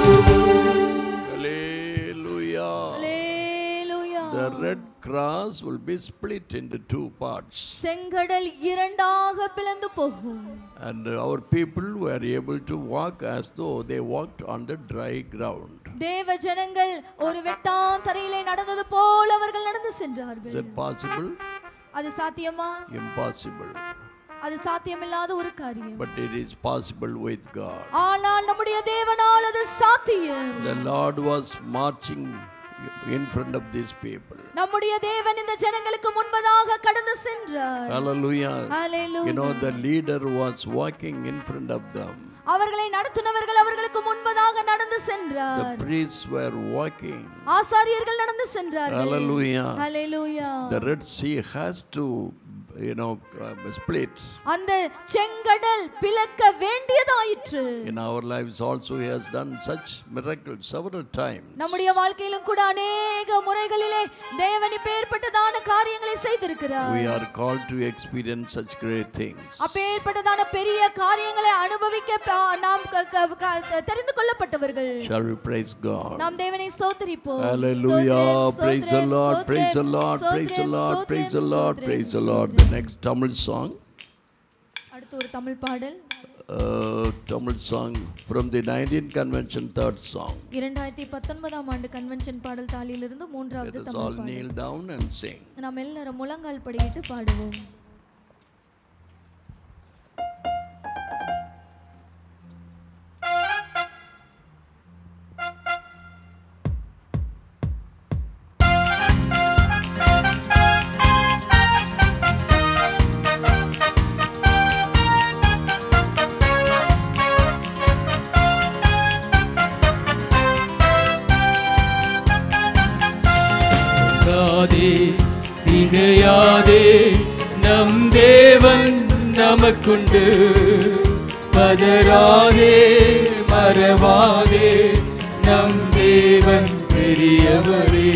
Hallelujah. Hallelujah. The red cross will be split into 2 parts. செங்கடல் இரண்டாக பிளந்து போகும். And our people were able to walk as though they walked on the dry ground. தேவ ஜனங்கள் ஒரு வெட்டான் தரையிலே நடந்தது போல அவர்கள் நடந்து சென்றார்கள். Is it possible? அது சாத்தியமா? Impossible. அது சாத்தியமில்லாத ஒரு காரியம். But it is possible with God. ஆனால் நம்முடைய தேவனால் அது சாத்தியம். The Lord was marching in front of these people. நம்முடைய தேவன் இந்த ஜனங்களுக்கு முன்பதாக கடந்து சென்றார். Hallelujah. Hallelujah. You know, the leader was walking in front of them. அவர்களை நடத்துனவர்கள் அவர்களுக்கு முன்பதாக நடந்து சென்றார். The priests were walking. ஆசாரியர்கள் நடந்து சென்றார்கள். Hallelujah. Hallelujah. The Red Sea has to, split. அந்த செங்கடல் பிளக்க வேண்டியதாயிற்று. In our lives also he has done such miracles several times. நம்முடைய வாழ்க்கையிலும் கூட अनेक முறைகளிலே தேவன் இப்பேற்பட்டதான காரியங்களை செய்திருக்கிறார். We are called to experience such great things. அப்பேற்பட்டதான பெரிய காரியங்களை அனுபவிக்க நாம் தெரிந்து கொள்ளப்பட்டவர்கள். Shall we praise God? நாம் தேவனை ஸ்தோத்திரிப்போம். Hallelujah. Praise the Lord. Praise the Lord. Praise the Lord. Praise the Lord. Praise the Lord. The next Tamil song. அடுத்து ஒரு தமிழ் பாடல். Tamil song from the 19th convention, third song. 2019ஆம் ஆண்டு convention பாடல் தாளிலிருந்து மூன்றாவது தமிழ் பாடல். Let us all kneel down and sing. நாம் எல்லாரும் முழங்கால் படியிட்டு பாடுவோம். திகையாதே நம் தேவன் நமக்குண்டு, பதறாதே மறவாதே நம் தேவன் பெரியவரே.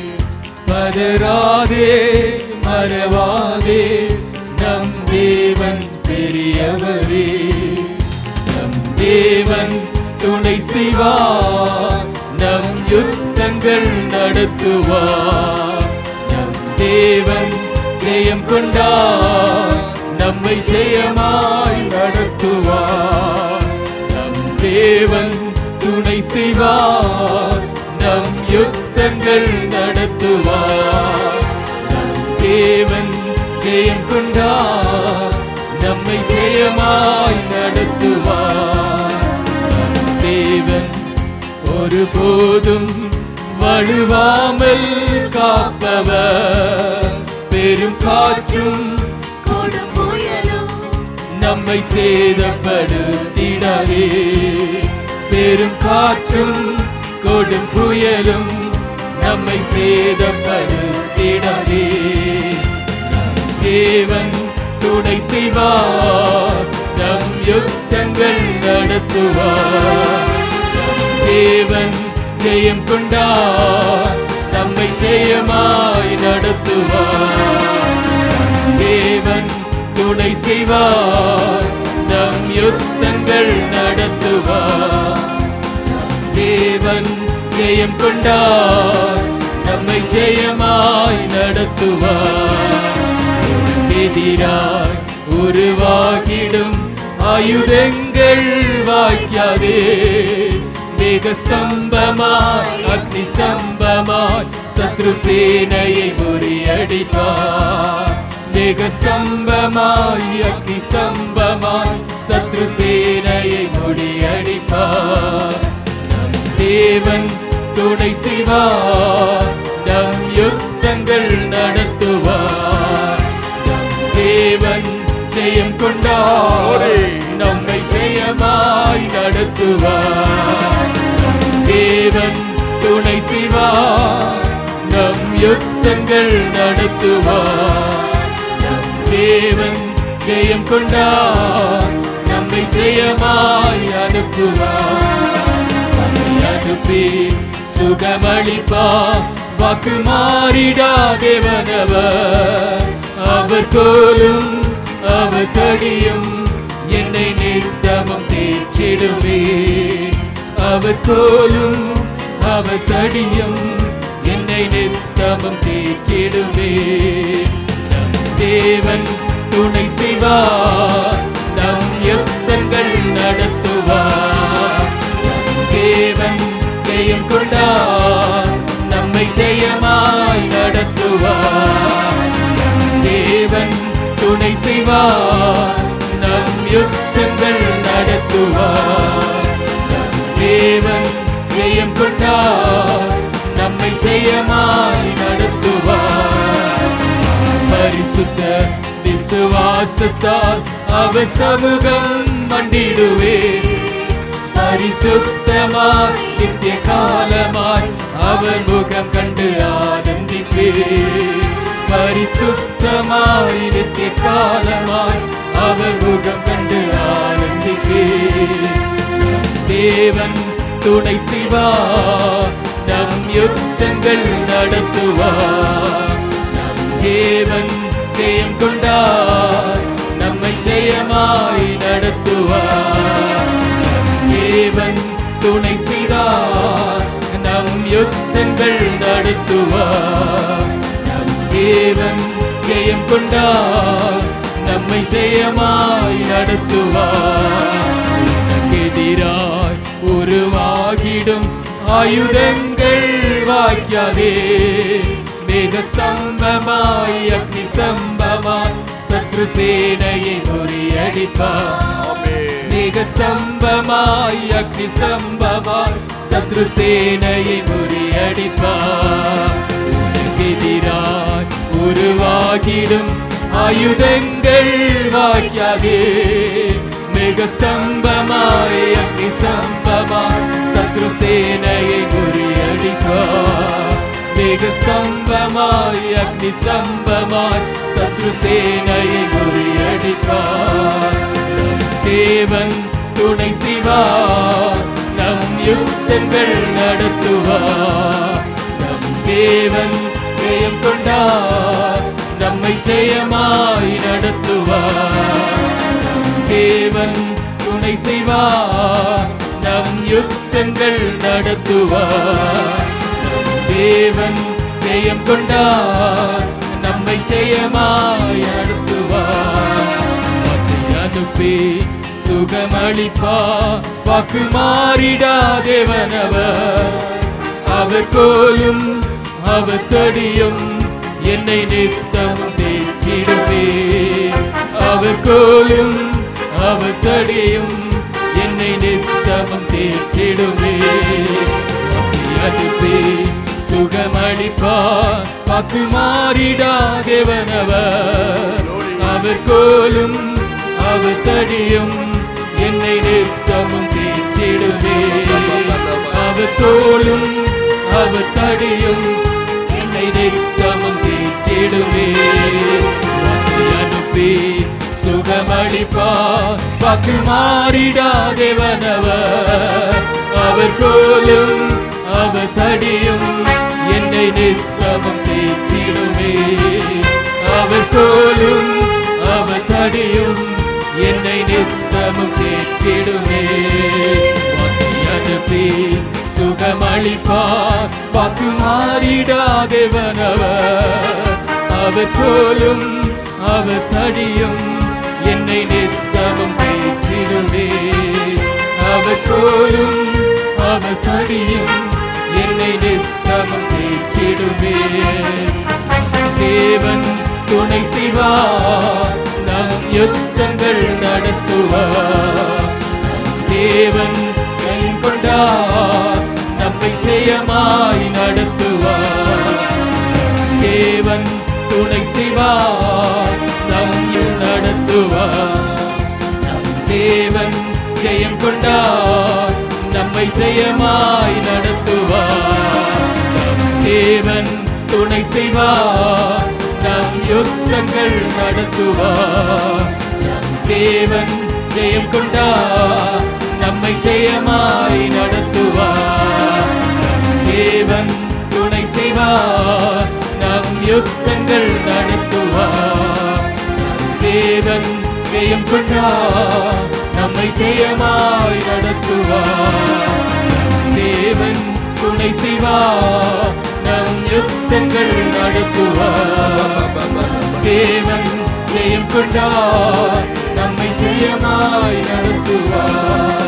பதறாதே மறவாதே நம் தேவன் பெரியவரே. நம் தேவன் துணை செய்வார், நம் யுத்தங்கள் நடத்துவார். நம் தேவன் ஜெயம் கொண்டார், நம்மை ஜெயமாய் நடத்துவார். நம் தேவன் துணை செய்வார், நம் யுத்தங்கள் நடத்துவார். நம் தேவன் ஜெயம் கொண்டார், நம்மை ஜெயமாய் நடத்துவார். நம் தேவன் ஒருபோதும் வழுவாமல் காப்பவர். பெரும் காற்றும் கொடும் புயலும் நம்மை சேதப்படுத்திடாதே. பெரும் காற்றும் கொடும் புயலும் நம்மை சேதப்படுத்திடாதே. நம் தேவன் துணை செய்வார், நம் யுத்தங்கள் நடத்துவார். நம் தேவன் ஜெயம் கொண்டார், நம்மை ஜெயமாய் நடத்துவார். நம் தேவன் துணை செய்வார், நம் யுத்தங்கள் நடத்துவார். நம் தேவன் ஜெயம் கொண்டார், நம்மை ஜெயமாய் நடத்துவார். எதிராய் உருவாகிடும் ஆயுதங்கள் வாய்க்காதே. மேகஸ்தம்பமாய் அக்னி ஸ்தம்பமாய் சத்ரு சேனையை முறியடிப்பார். மேகஸ்தம்பமாய் அக்னி ஸ்தம்பமாய் சத்ரு சேனையை முறியடிப்பார். நம் தேவன் துணை செய்வார், நம் யுத்தங்கள் நடத்துவார். நம் தேவன் ஜெயம் கொண்டார், நம்மை ஜெயமாய் நடத்துவார். நம் தேவன் துணை செய்வார், நம் யுத்தங்கள் நடத்துவார். நம் தேவன் ஜெயம் கொண்டார், நம்மை ஜெயமாய் அனுப்புவார். நம்மை அனுப்பி சுகமளிப்பார், வாக்கு மாறிடா தேவனவர். அவர் கோலும் அவர் தடியும் என்னை நித்தமும் தேற்றிடுவே. அவர் கோலும் அவர் தடியும் என்னை நித்தமும் தேற்றிடுவே. நம் தேவன் துணை செய்வார், நம் யுத்தங்கள் நடத்துவார். நம் தேவன் ஜெயம் கொண்டார், நம்மை ஜெயமாய் நடத்துவார். நம் தேவன் துணை செய்வார், நம் யுத்தங்கள் நடத்துவார். நம் தேவன் ஜெயம் கொண்டார், நம்மை ஜெயமாய் நடத்துவார். பரிசுத்த விசுவாசத்தால் அவர் சமூகம் மண்டிடுவே. பரிசுத்தமாய் நித்திய காலமாய் அவர் முகம் கண்டு ஆனந்திப்பே. பரிசுத்தமாய் நித்திய காலமாய் அவர் முகம் கண்டு ஆனந்திப்பே. தேவன் துணை செய்வார், நம் யுத்தங்கள் நடத்துவார். நம் தேவன் ஜெயம் கொண்டார், நம்மை ஜெயமாய் நடத்துவார். நம் தேவன் துணை செய்தார், நம் யுத்தங்கள் நடத்துவார். நம் தேவன் ஜெயம் கொண்டார், நம்மை ஜெயமாய் நடத்துவார். எதிராய் உருவாகிடும் ஆயுதங்கள் வாய்க்காதே. மேக ஸ்தம்பமாய் அக்னி ஸ்தம்பமாய் சத்ரு சேனையை முறியடிப்பார். மேக ஸ்தம்பமாய் அக்னி ஸ்தம்பமாய் சத்ரு சேனையை முறியடிப்பார். எதிராய் உருவாகிடும் ஆயுதங்கள் வாய்க்காதே. மேக ஸ்தம்பமாய் அக்னி ஸ்தம்பமாய் சத்ரு சேனையை முறியடிப்பார். மேக ஸ்தம்பமாய் அக்னி ஸ்தம்பமாய் சத்ரு சேனையை முறியடிப்பார். தேவன் துணை செய்வார், நம் யுத்தங்கள் நடத்துவார். நம் தேவன் ஜெயம் கொண்டார், நம்மை ஜெயமாய் நடத்துவார். நம் தேவன் துணை செய்வார், நம் யுத்தங்கள் நடத்துவார். நம் தேவன் ஜெயம் கொண்டார், நம்மை ஜெயமாய் நடத்துவார். வார்த்தை அனுப்பி சுகமளிப்பார், வாக்கு மாறிடா தேவனவர். அவர் கோலும் அவர் தடியும் என்னை நித்தமும் தேற்றிடுவே. அவர் கோலும் அவர் தடியும் என்னை நித்தமும் தேற்றிடுவே. அனுப்பி சுகமளிப்பார், வாக்கு மாறிடா தேவனவர். அவர் கோலும் அவர் தடியும் என்னை நித்தமும் தேற்றிடுவே. அவர் கோலும் அவர் தடியும் என்னை நித்தமும் தேற்றிடுவே. அனுப்பி சுகமளிப்பார், வாக்கு மாறிடா தேவனவர். அவர் கோலும் அவர் தடியும் என்னை நித்தமும் தேற்றிடுவே. அவர் கோலும் அவர் தடியும் என்னை நித்தமும் தேற்றிடுவே. வார்த்தை அனுப்பி சுகமளிப்பார், வாக்கு மாறிடா தேவனவர். அவர் கோலும் அவர் தடியும் என்னை நித்தமும் தேற்றிடுவே. அவர் கோலும் அவர் தடியும் என்னை நித்தமும் தேற்றிடுவே. தேவன் துணை செய்வார், நம் யுத்தங்கள் நடத்துவார். தேவன் ஜெயம் கொண்டார், நம்மை ஜெயமாய் நடத்துவார். தேவன் துணை செய்வார், நம்மை நடத்துவார். நம் தேவன் ஜெயம் கொண்டார், நம்மை ஜெயமாய் நடத்துவார். நம் தேவன் துணை செய்வார், நம் யுத்தங்கள் நடத்துவார். நம் தேவன் ஜெயம் கொண்டார், நம்மை ஜெயமாய் நடத்துவார். நம் தேவன் துணை செய்வார், நம் யுத்தங்கள் நடத்துவார். நம் தேவன் ஜெயம் கொண்டார், நம்மை ஜெயமாய் நடத்துவார். நம் தேவன் துணை செய்வார், நம் யுத்தங்கள் நடத்துவார். தேவன் ஜெயம் கொண்டார், நம்மை ஜெயமாய் நடத்துவார்.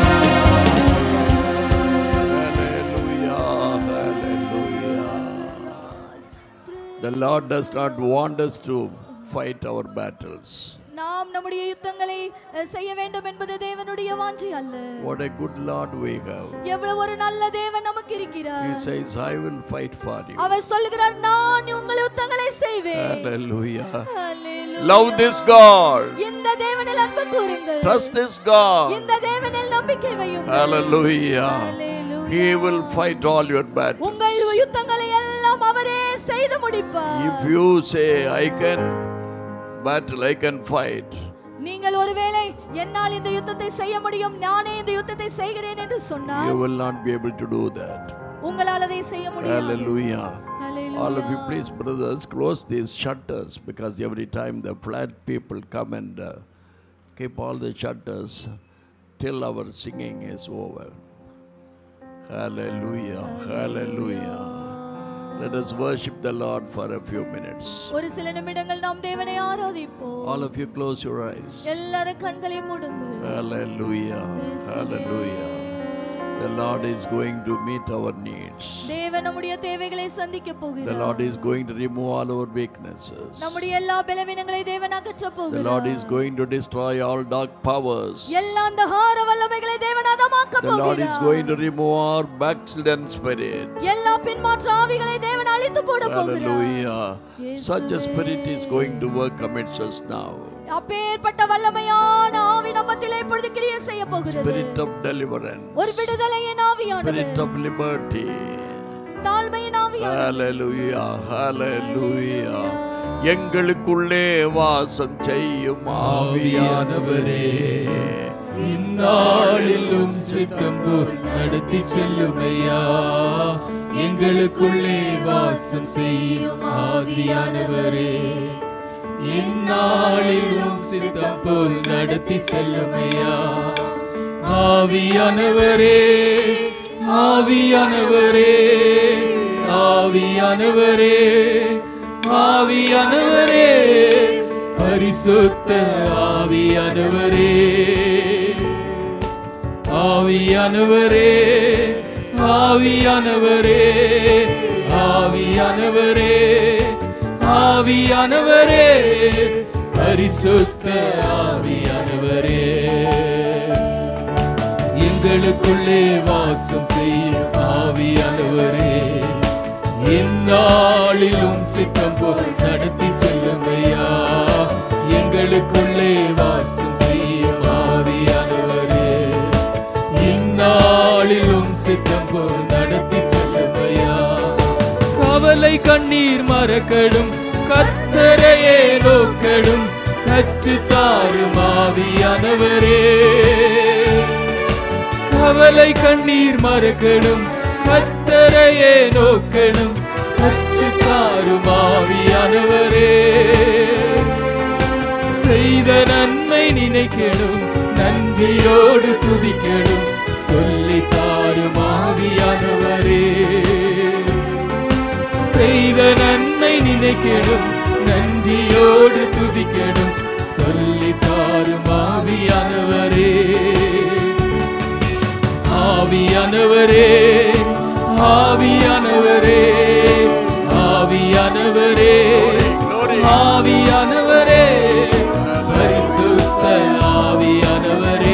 The Lord does not want us to fight our battles. நாம் நாம் நம்முடைய யுத்தங்களை செய்ய வேண்டும் என்பது தேவனுடைய வாஞ்சை அல்ல. What a good Lord we have. எவ்வளவு ஒரு நல்ல தேவன் நமக்கு இருக்கிறார். He says, I will fight for you. அவர் சொல்கிறார், நான் உங்கள் யுத்தங்களை செய்வேன். Hallelujah. Hallelujah. Love this God. இந்த தேவனில் அன்பு கூருங்கள். Trust this God. இந்த தேவனில் நம்பிக்கை வையுங்கள். Hallelujah. Hallelujah. He will fight all your battles. உங்கள் யுத்தங்களை எல்லாம் அவரே செய்து முடிப்பார். If you say, I can battle, I can fight. நீங்கள் ஒருவேளை என்னால் இந்த யுத்தத்தை செய்ய முடியும், நானே இந்த யுத்தத்தை செய்கிறேன் என்று சொன்னால், You will not be able to do that. உங்களால் அதை செய்ய முடியாது. Hallelujah. Hallelujah. All of you, please, brothers, close these shutters, because every time the flat people come and keep all the shutters till our singing is over. Hallelujah. Hallelujah. Let us worship the Lord for a few minutes. ஒரு சில நிமிடங்கள் நாம் தேவனை ஆராதிப்போம். All of you, close your eyes. எல்லாரும் கண்களை மூடுங்கள். Hallelujah. Hallelujah. The Lord is going to meet our needs. தேவன் நம்முடைய தேவைகளை சந்திக்க போகிறார். The Lord is going to remove all our weaknesses. நம்முடைய எல்லா பலவீனங்களை தேவன் அகற்றப் போகிறார். The Lord is going to destroy all dark powers. எல்லா அந்தகார வல்லமைகளை தேவன் அதமாக்கப் The போகிறார். Lord is going to remove our backslidden spirit. எல்லா பின்மாற்ற ஆவிகளை தேவன் அழித்து போட போகிறார். Hallelujah. Such a spirit is going to work amidst us now. அப்பேற்பட்ட வல்லமையான ஆவி நம்மத்திலே இப்பொழுது கிரியை செய்ய போகிறது. Spirit of deliverance. ஒரு விடுதலையின் ஆவியானவர். Spirit of liberty. தாழ்மையின் ஆவியானவர். Hallelujah. Hallelujah. எங்களுக்குள்ளே வாசம் செய்யும் ஆவியானவரே, இந்நாளிலும் சித்தம் போல் நடத்தி செல்லுமையா. எங்களுக்குள்ளே வாசம் செய்யும் ஆவியானவரே, இந்நாளிலும் சித்தம் போல் நடத்தி செல்லுமையா. ஆவியானவரே, ஆவியானவரே, ஆவியானவரே, ஆவியானவரே, பரிசுத்த ஆவியானவரே, ஆவியானவரே, ஆவியானவரே, ஆவியானவரே, ஆவியானவரே, பரிசுத்த ஆவியானவரே, எங்களுக்குள்ளே வாசம் செய்யும் ஆவியானவரே, எந்நாளிலும் சித்தம் போல் நடத்தி செல்லுமையா. எங்களுக்குள்ளே வாசம் செய்யும் ஆவியானவரே, இந்நாளிலும் சித்தம் போல் நடத்தி செல்லுமையா. கவலை கண்ணீர் மறக்கடும், கர்த்தரையே நோக்கடும், கற்றுத்தாரும் ஆவியானவரே. கவலை கண்ணீர் மறக்கடும், கர்த்தரையே நோக்கடும், கற்றுத்தாரும் ஆவியானவரே. செய்த நன்மை நினைக்கணும், நன்றியோடு துதிக்கணும், சொல்லித்தாரும் ஆவியானவரே. செய்த நன்மை நினைக்கணும், நன்றியோடு துதிக்கணும், சொல்லித்தாரும் ஆவியானவரே. ஆவியானவரே, ஆவியானவரே, ஆவியானவரே, ஆவியானவரே, பரிசுத்த ஆவியானவரே,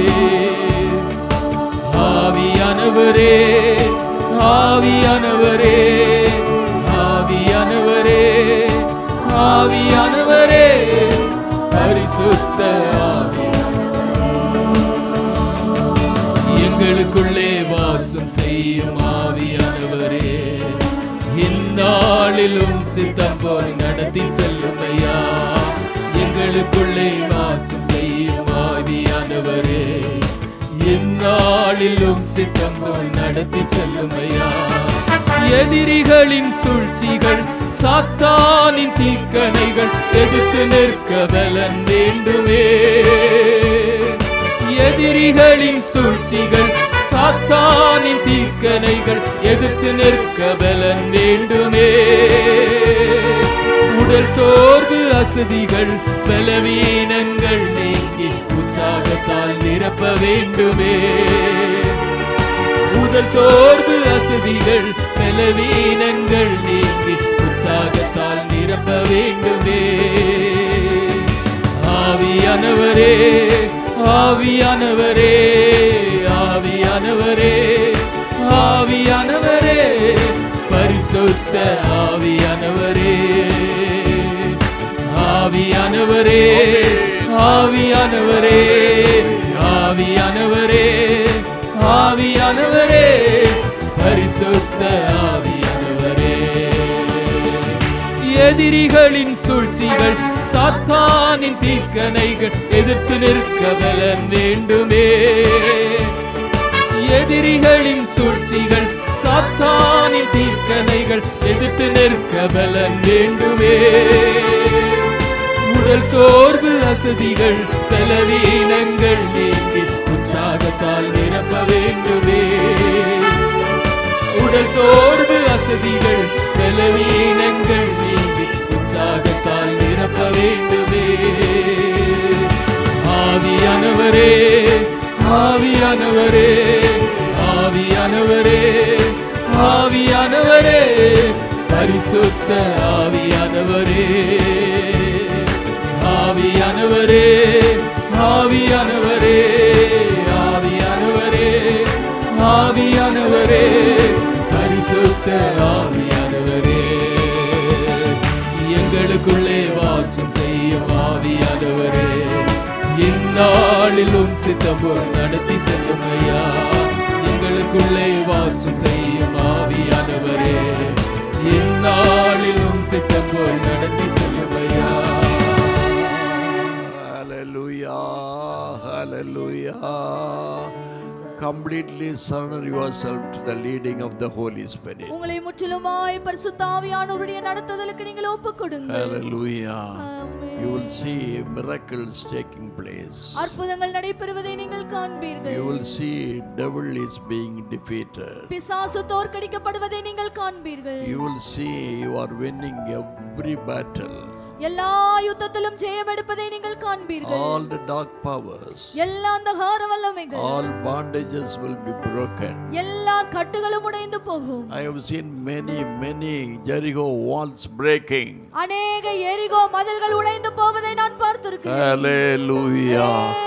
ஆவியானவரே, ஆவியானவரே, ஆவியானவரே, ஆவியானவரே, பரிசுத்த எங்களுக்குள்ளே வாசம் செய்யும் ஆவியானவரே, இந்நாளிலும் சித்தம் போல் நடத்தி செல்லுமையா. எங்களுக்குள்ளே வாசம் செய்யும் ஆவியானவரே, இந்நாளிலும் சித்தம் போல் நடத்தி செல்லுமையா. எதிரிகளின் சூழ்ச்சிகள், சாத்தானின் தீக்கணைகள் எதிர்த்து நிற்க பலன் வேண்டுமே. எதிரிகளின் சூழ்ச்சிகள், சாத்தானின் தீக்கணைகள் எதிர்த்து நிற்க பலன் வேண்டுமே. உடல் சோர்வு அசதிகள் பலவீனங்கள் நீங்கி உற்சாகத்தால் நிரப்ப வேண்டுமே. உடல் சோர்வு அசதிகள் பலவீனங்கள் நீங்கி உற்சாகத்தால் நிரப்ப வேண்டுமே. ஆவி ஆவியானவரே ஆவியானவரே ஆவியானவரே ஆவியானவரே ஆவியானவரே பரிசுத்த ஆவியானவரே எதிரிகளின் சூழ்ச்சிகள் சாத்தானின் தீக்கணைகள் எதிர்த்து நிற்க பலன் வேண்டுமே எதிரிகளின் சூழ்ச்சிகள் சாத்தானின் தீக்கணைகள் எதிர்த்து நிற்க பலன் வேண்டுமே உடல் சோர்வு அசதிகள் பலவீனங்கள் நீங்கி உற்சாகத்தால் நிரப்ப வேண்டுமே உடல் சோர்வு அசதிகள் பலவீனங்கள் நீங்கி உற்சாகத்தால் நிரப்ப வேண்டுமே ஆவியானவரே ஆவியானவரே ஆவியானவரே ஆவியானவரே பரிசுத்த ஆவியானவரே ஆவியானவரே ஆவியானவரே ஆவியானவரே ஆவியானவரே பரிசுத்த ஆவியானவரே எங்களுக்குள்ளே வாசம் செய்யும் ஆவியானவரே இந்நாளிலும் சித்தம் போல் நடத்தி செல்லும் ஐயா எங்களுக்குள்ளே வாசம் செய்யும் ஆவியானவரே இந்நாளிலும் சித்தம் போல் நடத்தி செல்லும் ஐயா Hallelujah, hallelujah. Completely surrender yourself to the leading of the Holy Spirit. உங்களை முற்றிலுமாய் பரிசுத்த ஆவியானவருடைய நடத்துதலுக்கு நீங்கள் ஒப்புக்கொடுங்கள். Hallelujah. Amen. You will see miracles taking place. அற்புதங்கள் நடைபெறுவதை நீங்கள் காண்பீர்கள். You will see devil is being defeated. பிசாசு தோற்கடிக்கப்படுவதை நீங்கள் காண்பீர்கள். You will see you are winning every battle. எல்லா யுத்தத்திலும் ஜெயம் எடுப்பதை நீங்கள் காண்பீர்கள். All the dark powers, எல்லா அந்தகார வல்லமைகள், all bondages will be broken. எல்லா கட்டுகளும் உடைந்து போகும். I have seen many Jericho walls breaking. அநேக எரிகோ மதில்கள் உடைந்து போவதை நான் பார்த்திருக்கிறேன். Hallelujah,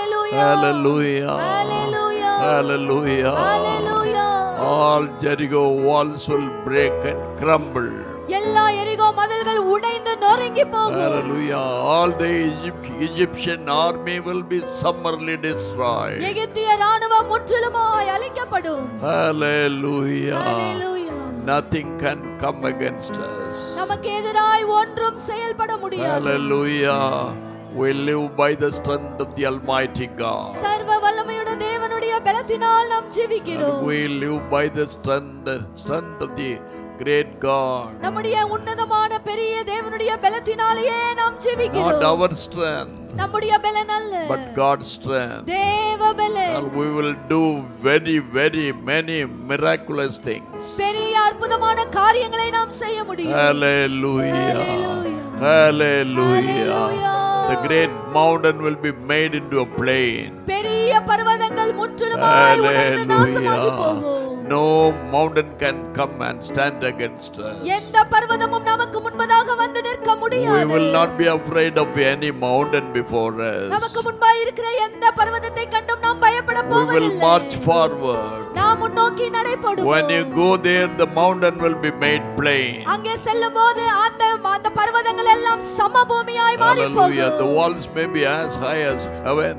hallelujah, Hallelujah, hallelujah. Hallelujah. All Jericho walls will break and crumble. எல்லா எரிகோ மதில்கள் உடைந்து நொறுங்கி போகும். Hallelujah. All the Egyptian army will be summarily destroyed. எகிப்திய ராணுவம் முற்றிலுமாய் அழிக்கப்படும். Hallelujah. Hallelujah. Nothing can come against us. நமக்கு எதிராய் ஒன்றும் செயல்பட முடியாது. Hallelujah. We live by the strength of the Almighty God. சர்வ வல்லமையுள்ள தேவனுடைய பலத்தினால் நாம் ஜீவிக்கிறோம். We live by the strength of the great God. நம்முடைய உன்னதமான பெரிய தேவனுடைய பலத்தினாலேயே நாம் ஜீவிக்கிறோம். Not our strength, நம்முடைய பலன் அல்ல, but God's strength. தேவ பலன். And we will do very many miraculous things. பெரிய அற்புதமான காரியங்களை நாம் செய்ய முடியும். Hallelujah. Hallelujah. Hallelujah. Hallelujah. The great mountain will be made into a plain. பெரிய பர்வதங்கள் முற்றிலுமாய் உடைந்து நாசமாகி போகும். No mountain can come and stand against us. எந்த பர்வதமும் நமக்கு முன்பதாக வந்து நிற்க முடியாது. We will not be afraid of any mountain before us. நமக்கு முன்பாக இருக்கிற எந்த பர்வதத்தை கண்டும் நாம் பயப்பட We போவதில்லை. will march forward. நாம் முன்னோக்கி நடைபோடுவோம். When you go there, the mountain will be made plain. அங்கே செல்லும்போது அந்த பர்வதங்கள் எல்லாம் சமபூமியாய் மாறி Hallelujah. போகும். The walls may be as high as heaven.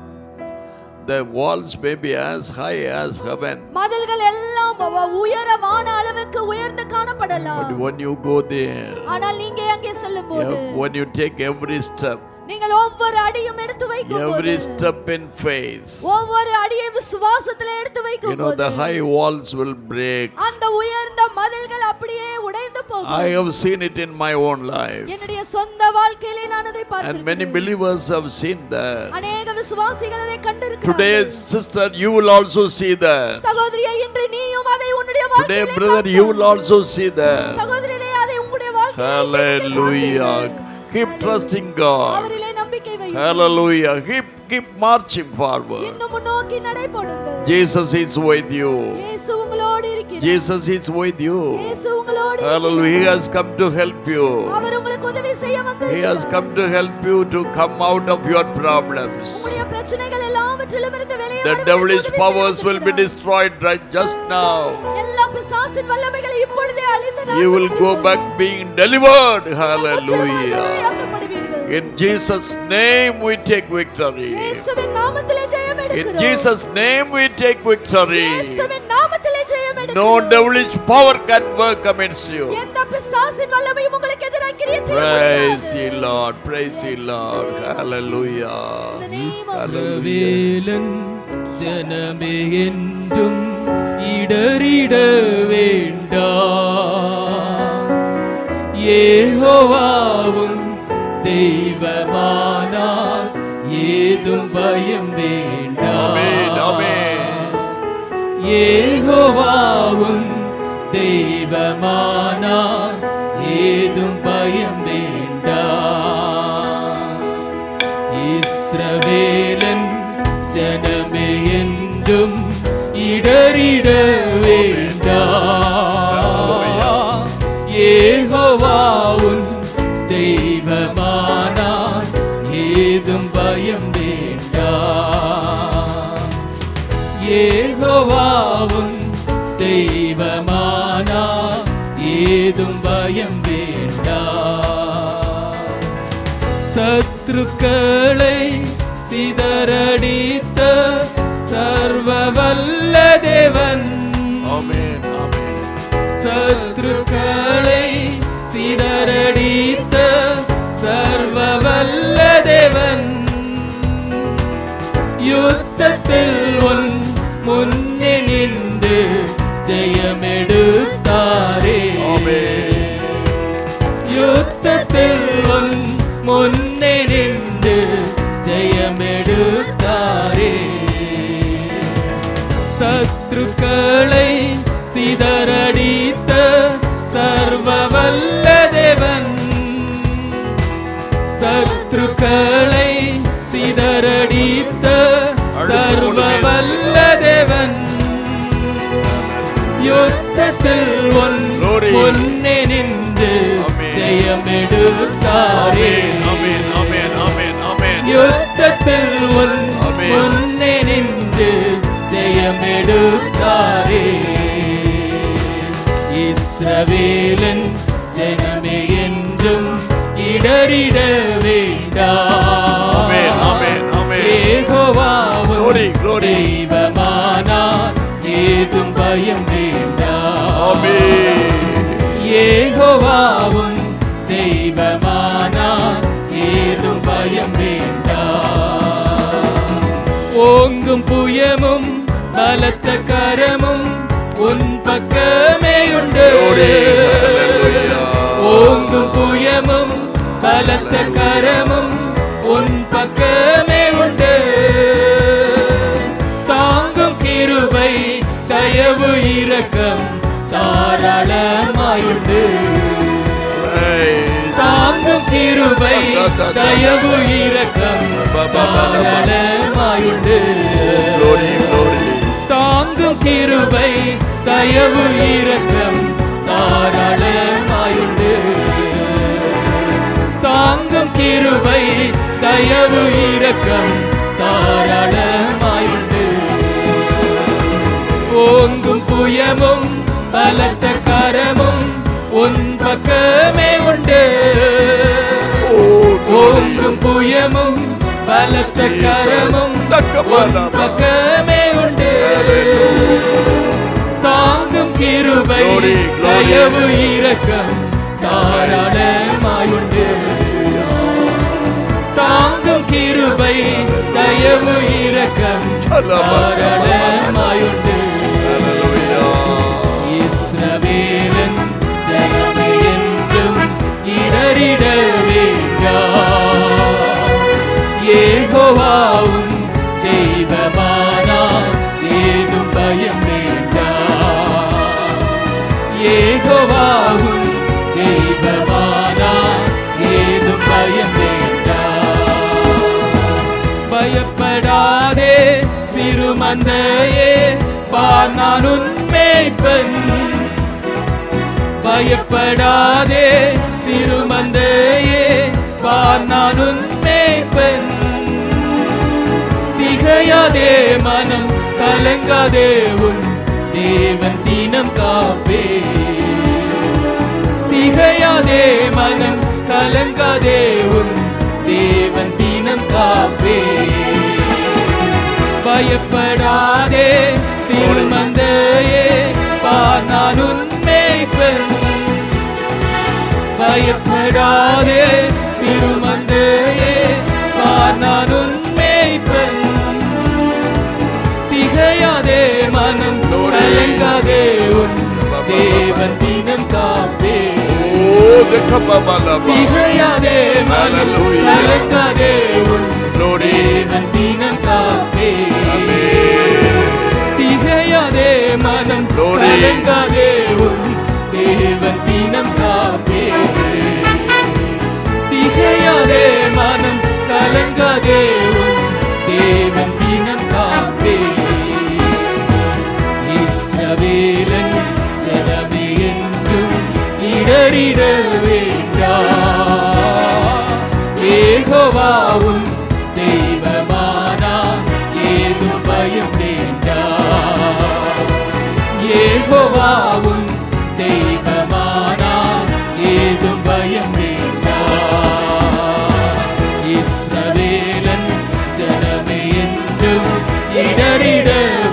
The walls may be as high as heaven. மதில்கள் எல்லாம் உயரமான அளவுக்கு உயர்ந்து காணப்படலாம். But when you go there, ஆனால் நீங்க அங்கே செல்லும்போது, when you take every step, நீங்கள் ஒவ்வொரு அடியும் எடுத்து வைக்கும்போது, every step in faith, ஒவ்வொரு அடியை விசுவாசத்திலே எடுத்து வைக்கும்போது, the high walls will break. அந்த உயர்ந்த மதில்கள் அப்படியே உடைந்து போகும். I have seen it in my own life. என்னுடைய சொந்த வாழ்க்கையிலே நான் அதை And பார்த்திருக்கிறேன். many believers have seen that. அநேக விசுவாசிகள் அதை கண்டிருக்கிறார்கள். Today, sister, you will also see that. சகோதரியே, இன்று நீயும் அதை உன்னுடைய Today, வாழ்க்கையிலே brother, you will also see that. சகோதரியே, அதை உங்களுடைய வாழ்க்கையிலே Hallelujah. Keep trusting God. அவரிலே நம்பிக்கை வையுங்கள். Hallelujah. Keep marching forward. இன்னும் முன்னோக்கி நடைபோடுங்கள். Jesus is with you. இயேசு உங்களோடு இருக்கிறார். Jesus is with you. இயேசு உங்களோடு Hallelujah. He has come to help you. அவர் உங்களுக்கு உதவி செய்ய He has come to help you to come out of your problems. உம்முடைய பிரச்சனைகள் எல்லாவற்றிலும் இருந்து வெளியே The devilish powers will be destroyed right just now. எல்லா பிசாசின் வல்லமைகள் இப்பொழுதே அழிந்து You will go back being delivered. Hallelujah. In Jesus' name we take victory. இயேசுவின் நாமத்திலே ஜெயம் In எடுக்கிறோம். Jesus' name we take victory. இயேசுவின் நாமத்திலே ஜெயம் எடுக்கிறோம். No devilish power can work against you. எந்த பிசாசின் வல்லமையும் உங்களுக்கு எதிராக கிரியை செய்ய Praise முடியாது. ye Lord. Praise ye Lord. Hallelujah. இஸ்ரவேலன் ஜனமே என்றும் இடறிட வேண்டாம். யெகோவாவும் தெய்வமானால் ஏதும் பயம் வேண்டாம். Amen. Amen. யெகோவாவும் தெய்வமானால் ஏதும் பயம் வேண்டாம். இஸ்ரவேலன் ஜனமே என்றும் இடறிட வேண்டாம். யெகோவாவும் தெய்வமானால் ஏதும் பயம் வேண்டாம். யெகோவாவும் தெய்வமானால் ஏதும் பயம் வேண்டாம். சத்துருக்களை சிதறடித்த சர்வவல்ல தேவன். Amen. Amen. சத்துருக்களை சிதறடித்த சர்வவல்ல தேவன். யுத்தத்தில் உன் முன்னே நின்று ஜெயமெடுத்தாரே. யுத்தத்தில் உன் முன்னே நின்று ஜெயமெடுத்தாரே. சத்துருக்களை சிதறடித்த சர்வவல்ல தேவன். சத்துருக்களை சிதறடித்த சர்வவல்ல தேவன். யுத்தத்தில் உன் முன்னே நின்று ஜெயமெடுத்தாரே. Amen. Amen. Amen. Amen. யுத்தத்தில் உன் முன்னே நின்று ஜெயமெடுத்தாரே. இஸ்ரவேலன் ஜனமே என்றும் இடறிட வேண்டாம். Amen. Amen. Amen. யெகோவாவும் Glory, glory. தெய்வமானால் ஏதும் பயம் வேண்டாம். Amen. யெகோவாவும் தெய்வமானால் ஏதும் பயம் வேண்டாம். ஓங்கும் புயமும் பலத்த கரமும் உன் பக்கமே உண்டு. ஓங்கும் புயமும் பலத்த கரமும் உன் பக்கமே உண்டு. தாங்கும் கிருபை தயவு இரக்கம் தாராளமாயுண்டு. தாங்கும் கிருபை தயவு இரக்கம் தாராளமாயுண்டு. தாங்கும் கிருபை தயவு இரக்கம் தாராளமாயுண்டு. தாங்கும் கிருபை தயவு இரக்கம் தாராளமாயுண்டு. ஓங்கும் புயமும் பலத்த கரமும் உன் பக்கமே உண்டு. ஓங்கும் புயமும் பலத்த கரமும் உன் பக்கமே உண்டு. தாங்கும் கிருபை தயவு இரக்கம் தாராளமாயுண்டு. தாங்கும் கிருபை தயவு இரக்கம் தாராளமாயுண்டு. இஸ்ரவேலன் ஜனமே என்றும் இடறிட வேண்டாம். யெகோவாவும் தெய்வமானால் ஏதும் பயம் வேண்டாம். யெகோவாவும் தெய்வமானால் ஏதும் பயம் வேண்டாம். பயப்படாதே சிறுமந்தையே, பார் நான் உன் மேய்ப்பன். பயப்படாதே சிறுமந்தையே, பார் நான் உன் மேய்ப்பன். திகையாதே மனம் கலங்காதே உன் தேவன் தினம் காப்பே. திகையாதே மனம் கலங்காதே உன் தேவன் தினம் காப்பே. பயப்படாதே சிறு மந்தையே பார் நான் உன் மேய்ப்பன். பயப்படாதே சிறு மந்தையே பார் நான் உன் மேய்ப்பன். திகையாதே மனம் கலங்காதே உன் தேவன் தினம் காப்பே. திகையாதே மனம் கலங்காதே உன் தேவன் தினம் காப்பே. திகையாதே மனம் கலங்காதே உன் தேவன் தினம் காப்பே. திகையாதே மனம் கலங்காதே உன் தேவன் தினம் காப்பே. இஸ்ரவேலன் ஜனமே என்றும் இடறிட வேண்டாம். யெகோவாவும் தெய்வமானார் ஏதும் பயம் வேண்டாம். யெகோவாவும் தெய்வமானார் ஏதும் பயம் வேண்டாம். இஸ்ரவேலன் ஜனமே என்றும் இடறிட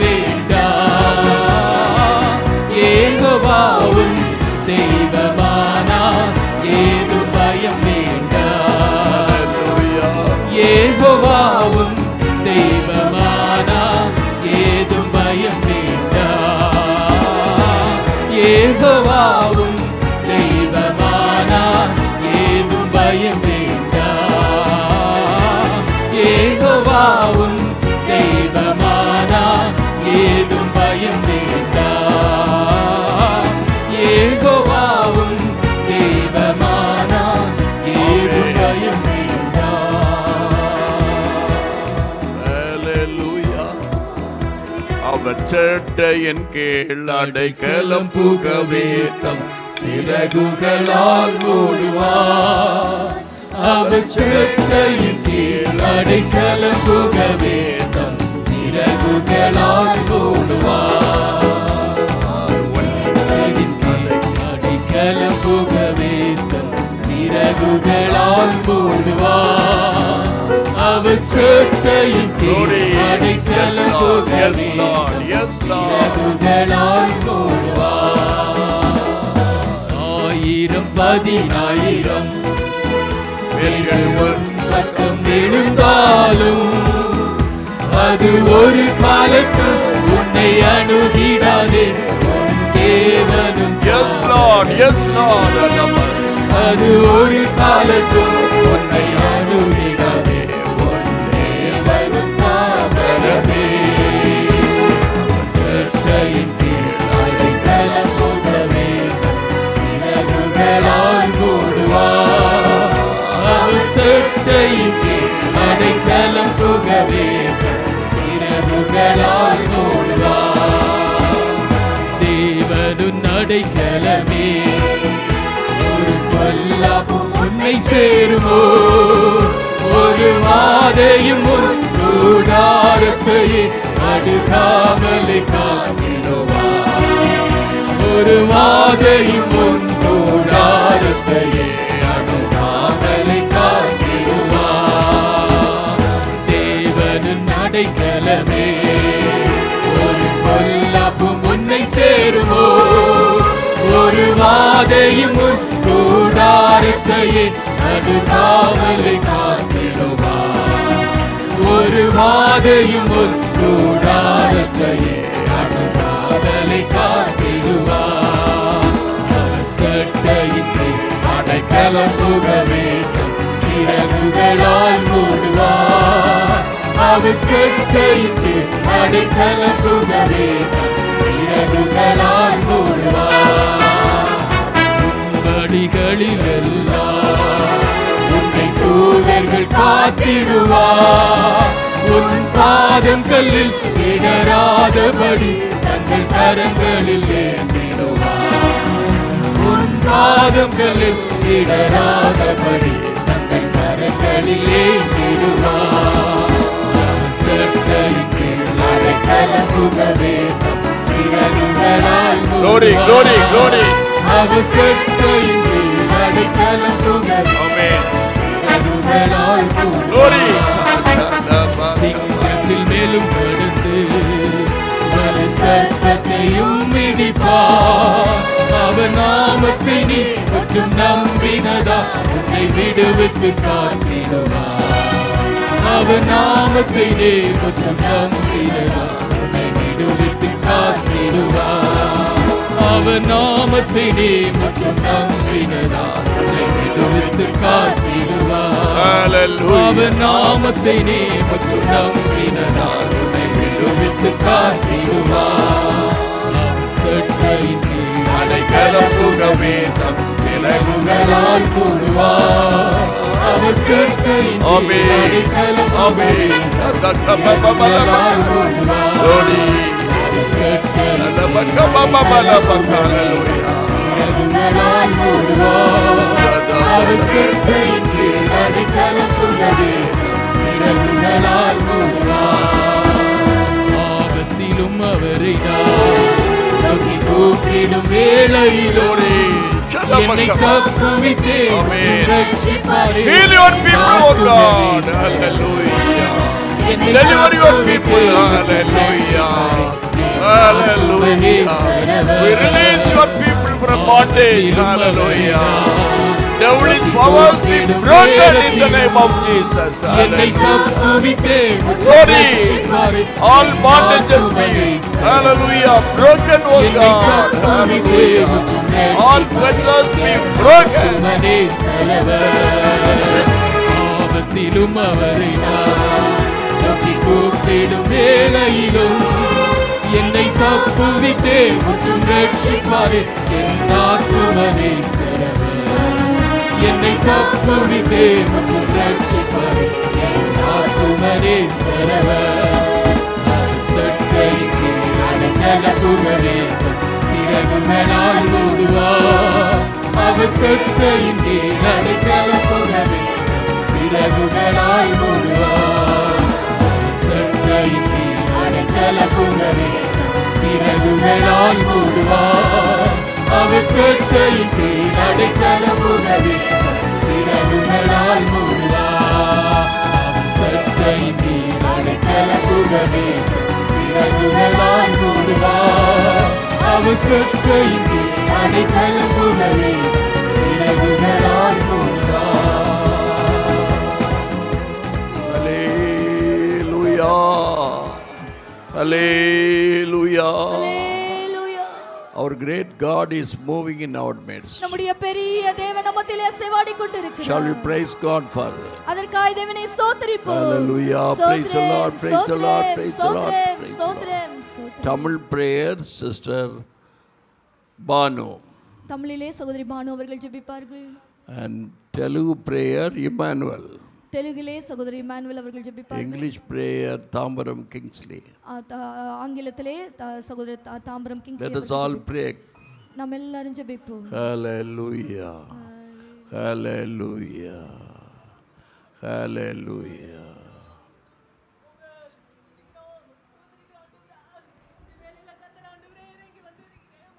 வேண்டாம். யெகோவாவும் தெய்வமானார் ஏதும் பயம் வேண்டாம். யெகோவாவும் தெய்வமானார் ஏதும் பயம் வேண்டாம். யெகோவாவும் தெய்வமானார் ஏதும் பயம் வேண்டாம். யெகோவாவும் தெய்வமானார் ஏதும் பயம் வேண்டாம். யெகோவாவும் தெய்வமானார் ஏதும் பயம் வேண்டாம். அவர் சேட்டையின் கீழ் அடைக்கலம் புகவேத்தம் சிறகுகளால் மூடுவார். அவர் சேட்டையின் கீழ் அடைக்கலம் புகவேத்தம் சிறகுகளால் மூடுவார். அடைக்கலம் புகவேத்தம் சிறகுகளால் மூடுவார். அவர் சேட்டையின் கீழ் அடைக்கலம் புகவேத்தம் சிறகுகளால் மூடுவார். ஆயிரம் பதினாயிரம் பக்கம் விழுந்தாலும் அது ஒரு காலத்தில் உன்னை அணுகிடாதே. உன் தேவனும் அது ஒரு காலத்தில் உன்னை அணுகிடாதே. உன் தேவனும் தாமரமே. சட்டையின் கீழ் அடைக்கலம் புகவே சிறகுகளால் மூடுவார். அவர் சட்டையின் கீழ் அடைக்கலம் புகவே சிறகுகளால் மூடுவார். தேவனும் அடைக்கலமே ஒரு பொல்லாப்பும் உன்னை சேருமோ. ஒரு மாதையும் உன் கூடாரத்தையே அணுகாமலை காத்திடுவார். ஒரு மாதையும் உன் கூடாரத்தையே அணுகாமலை காத்திடுவார். தேவனின் அடைக்கலமே ஒரு பொல்லாப்பும் உன்னை சேருமோ. ஒரு வாதையும் உன் கூடாரத்தையே அணுகாமலை காத்திடுவார். ஒரு வாதையும் உன் கூடாரத்தையே அணுகாமலை காத்திடுவார். சட்டையின் அடைக்கலம் புகவே சிறகுகளால் மூடுவார். அவர் சட்டையின் அடைக்கலம் புகவே சிறகுகளால் மூடுவார். படிகளில் எல்லாம் உன்னை தூதர்கள் காத்திடுவார். உன் பாதம் கல்லில் இடராதபடி தங்கள் கரங்களில் ஏந்திடுவார். உன் பாதம் கல்லில் இடராதபடி தங்கள் கரங்களில் ஏந்திடுவார். அவர் சட்டையின் கீழ் அடைக்கலம் புகவே தம் சிறகுகளால் Glory, glory, glory. அவர் சட்டையின் கீழ் அடைக்கலம் புகவே Amen. சிறகுகளால் Glory. சிங்கத்தில் மேலும் படுத்து ஒரு சர்ப்பத்தையும் மிதிப்பார். அவர் நாமத்தை நீ மற்றும் நம்பினதா உன்னை விடுவித்து காத்திடுவார். அவர் நாமத்தை நீ மற்றும் நம்பினதா உன்னை விடுவித்து காத்திடுவார். அவர் நாமத்தை நீ மற்றும் நம்பினதா உன்னை விடுவித்து காத்திடுவார். Hallelujah. அவர் நாமத்தை நீ மற்றும் நம்பினதா உன்னை விடுவித்து காத்திடுவார். அவர் சட்டையின் கீழ் அடைக்கலம் புகவே தம் சிறகுகளால் கூடுவார். அவர் சட்டையின் கீழ் Amen. அடைக்கலம் புகவே Amen. தம் சிறகுகளால் கூடுவார். Glory. அவர் சட்டையின் Hallelujah. சிறகுகளால் கூடுவார். அவர் சட்டையின் கீழ் அடைக்கலம் புகவே சிறகுகளால் மூடுவார். ஆபத்திலும் அவரை நான் நோக்கி கூப்பிடும் வேளையிலும் என்னை தப்புவித்தே ரட்சிப்பாரே. Heal your people, oh God. Hallelujah. Deliver your people. Hallelujah. Hallelujah. We release your people from bondage. Hallelujah. Devilic powers be broken in the name of Jesus. என்னை தப்புவித்தே Glory. ரட்சிப்பாரே. All bondages be, hallelujah, broken, oh என்னை God. தப்புவித்தே Hallelujah. All fetters be broken. மனே செலவர். ஆபத்திலும் அவரை நான் நோக்கி கூப்பிடும் வேளையிலும் என்னை தப்புவித்தே மற்றும் ரட்சிப்பாரே. என் ஆத்துமனே செலவர். என்னை தப்புவித்தே மற்றும் ரட்சிப்பாரே. என் ஆத்துமனே செலவர். அவர் சட்டையின் கீழ் அடைக்கலம் புகவே தம் சிறகுகளால் மூடுவார். அவர் சட்டையின் கீழ் அடைக்கலம் புகவே தம் சிறகுகளால் மூடுவார். அவர் சட்டையின் கீழ் அடைக்கலம் புகவே தம் சிறகுகளால் மூடுவார். அவர் சட்டையின் கீழ் அடைக்கலம் புகவே தம் சிறகுகளால் மூடுவார். அவர் சட்டையின் கீழ் அடைக்கலம் புகவே தம் சிறகுகளால் மூடுவார். அவர் சட்டையின் கீழ் அடைக்கலம் புகவே தம் சிறகுகளால் மூடுவார். Hallelujah. Hallelujah. Hallelujah. Our great God is moving in our midst. நம்முடைய பெரிய தேவன் நம்மத்திலே அசைவாடி கொண்டிருக்கிறார். Shall we praise God for that? அதற்காய் தேவனை ஸ்தோத்திரிப்போம். Hallelujah. Praise the Lord. Praise the Lord. Praise the Lord. ஸ்தோத்திரம், Praise the Lord. ஸ்தோத்திரம், ஸ்தோத்திரம். Tamil prayer, Sister Banu. தமிழிலே சகோதரி பானு அவர்கள் ஜெபிப்பார்கள். And Telugu prayer, Emmanuel. தெலுங்கிலே சகோதரி இமானுவேல் அவர்கள் ஜெபிப்பார்கள். English prayer, Tambaram Kingsley. ஆங்கிலத்திலே சகோதரி Tambaram Kingsley. Let us all pray. நாம் எல்லாரும் ஜெபிப்போம். Hallelujah. Hallelujah. Hallelujah.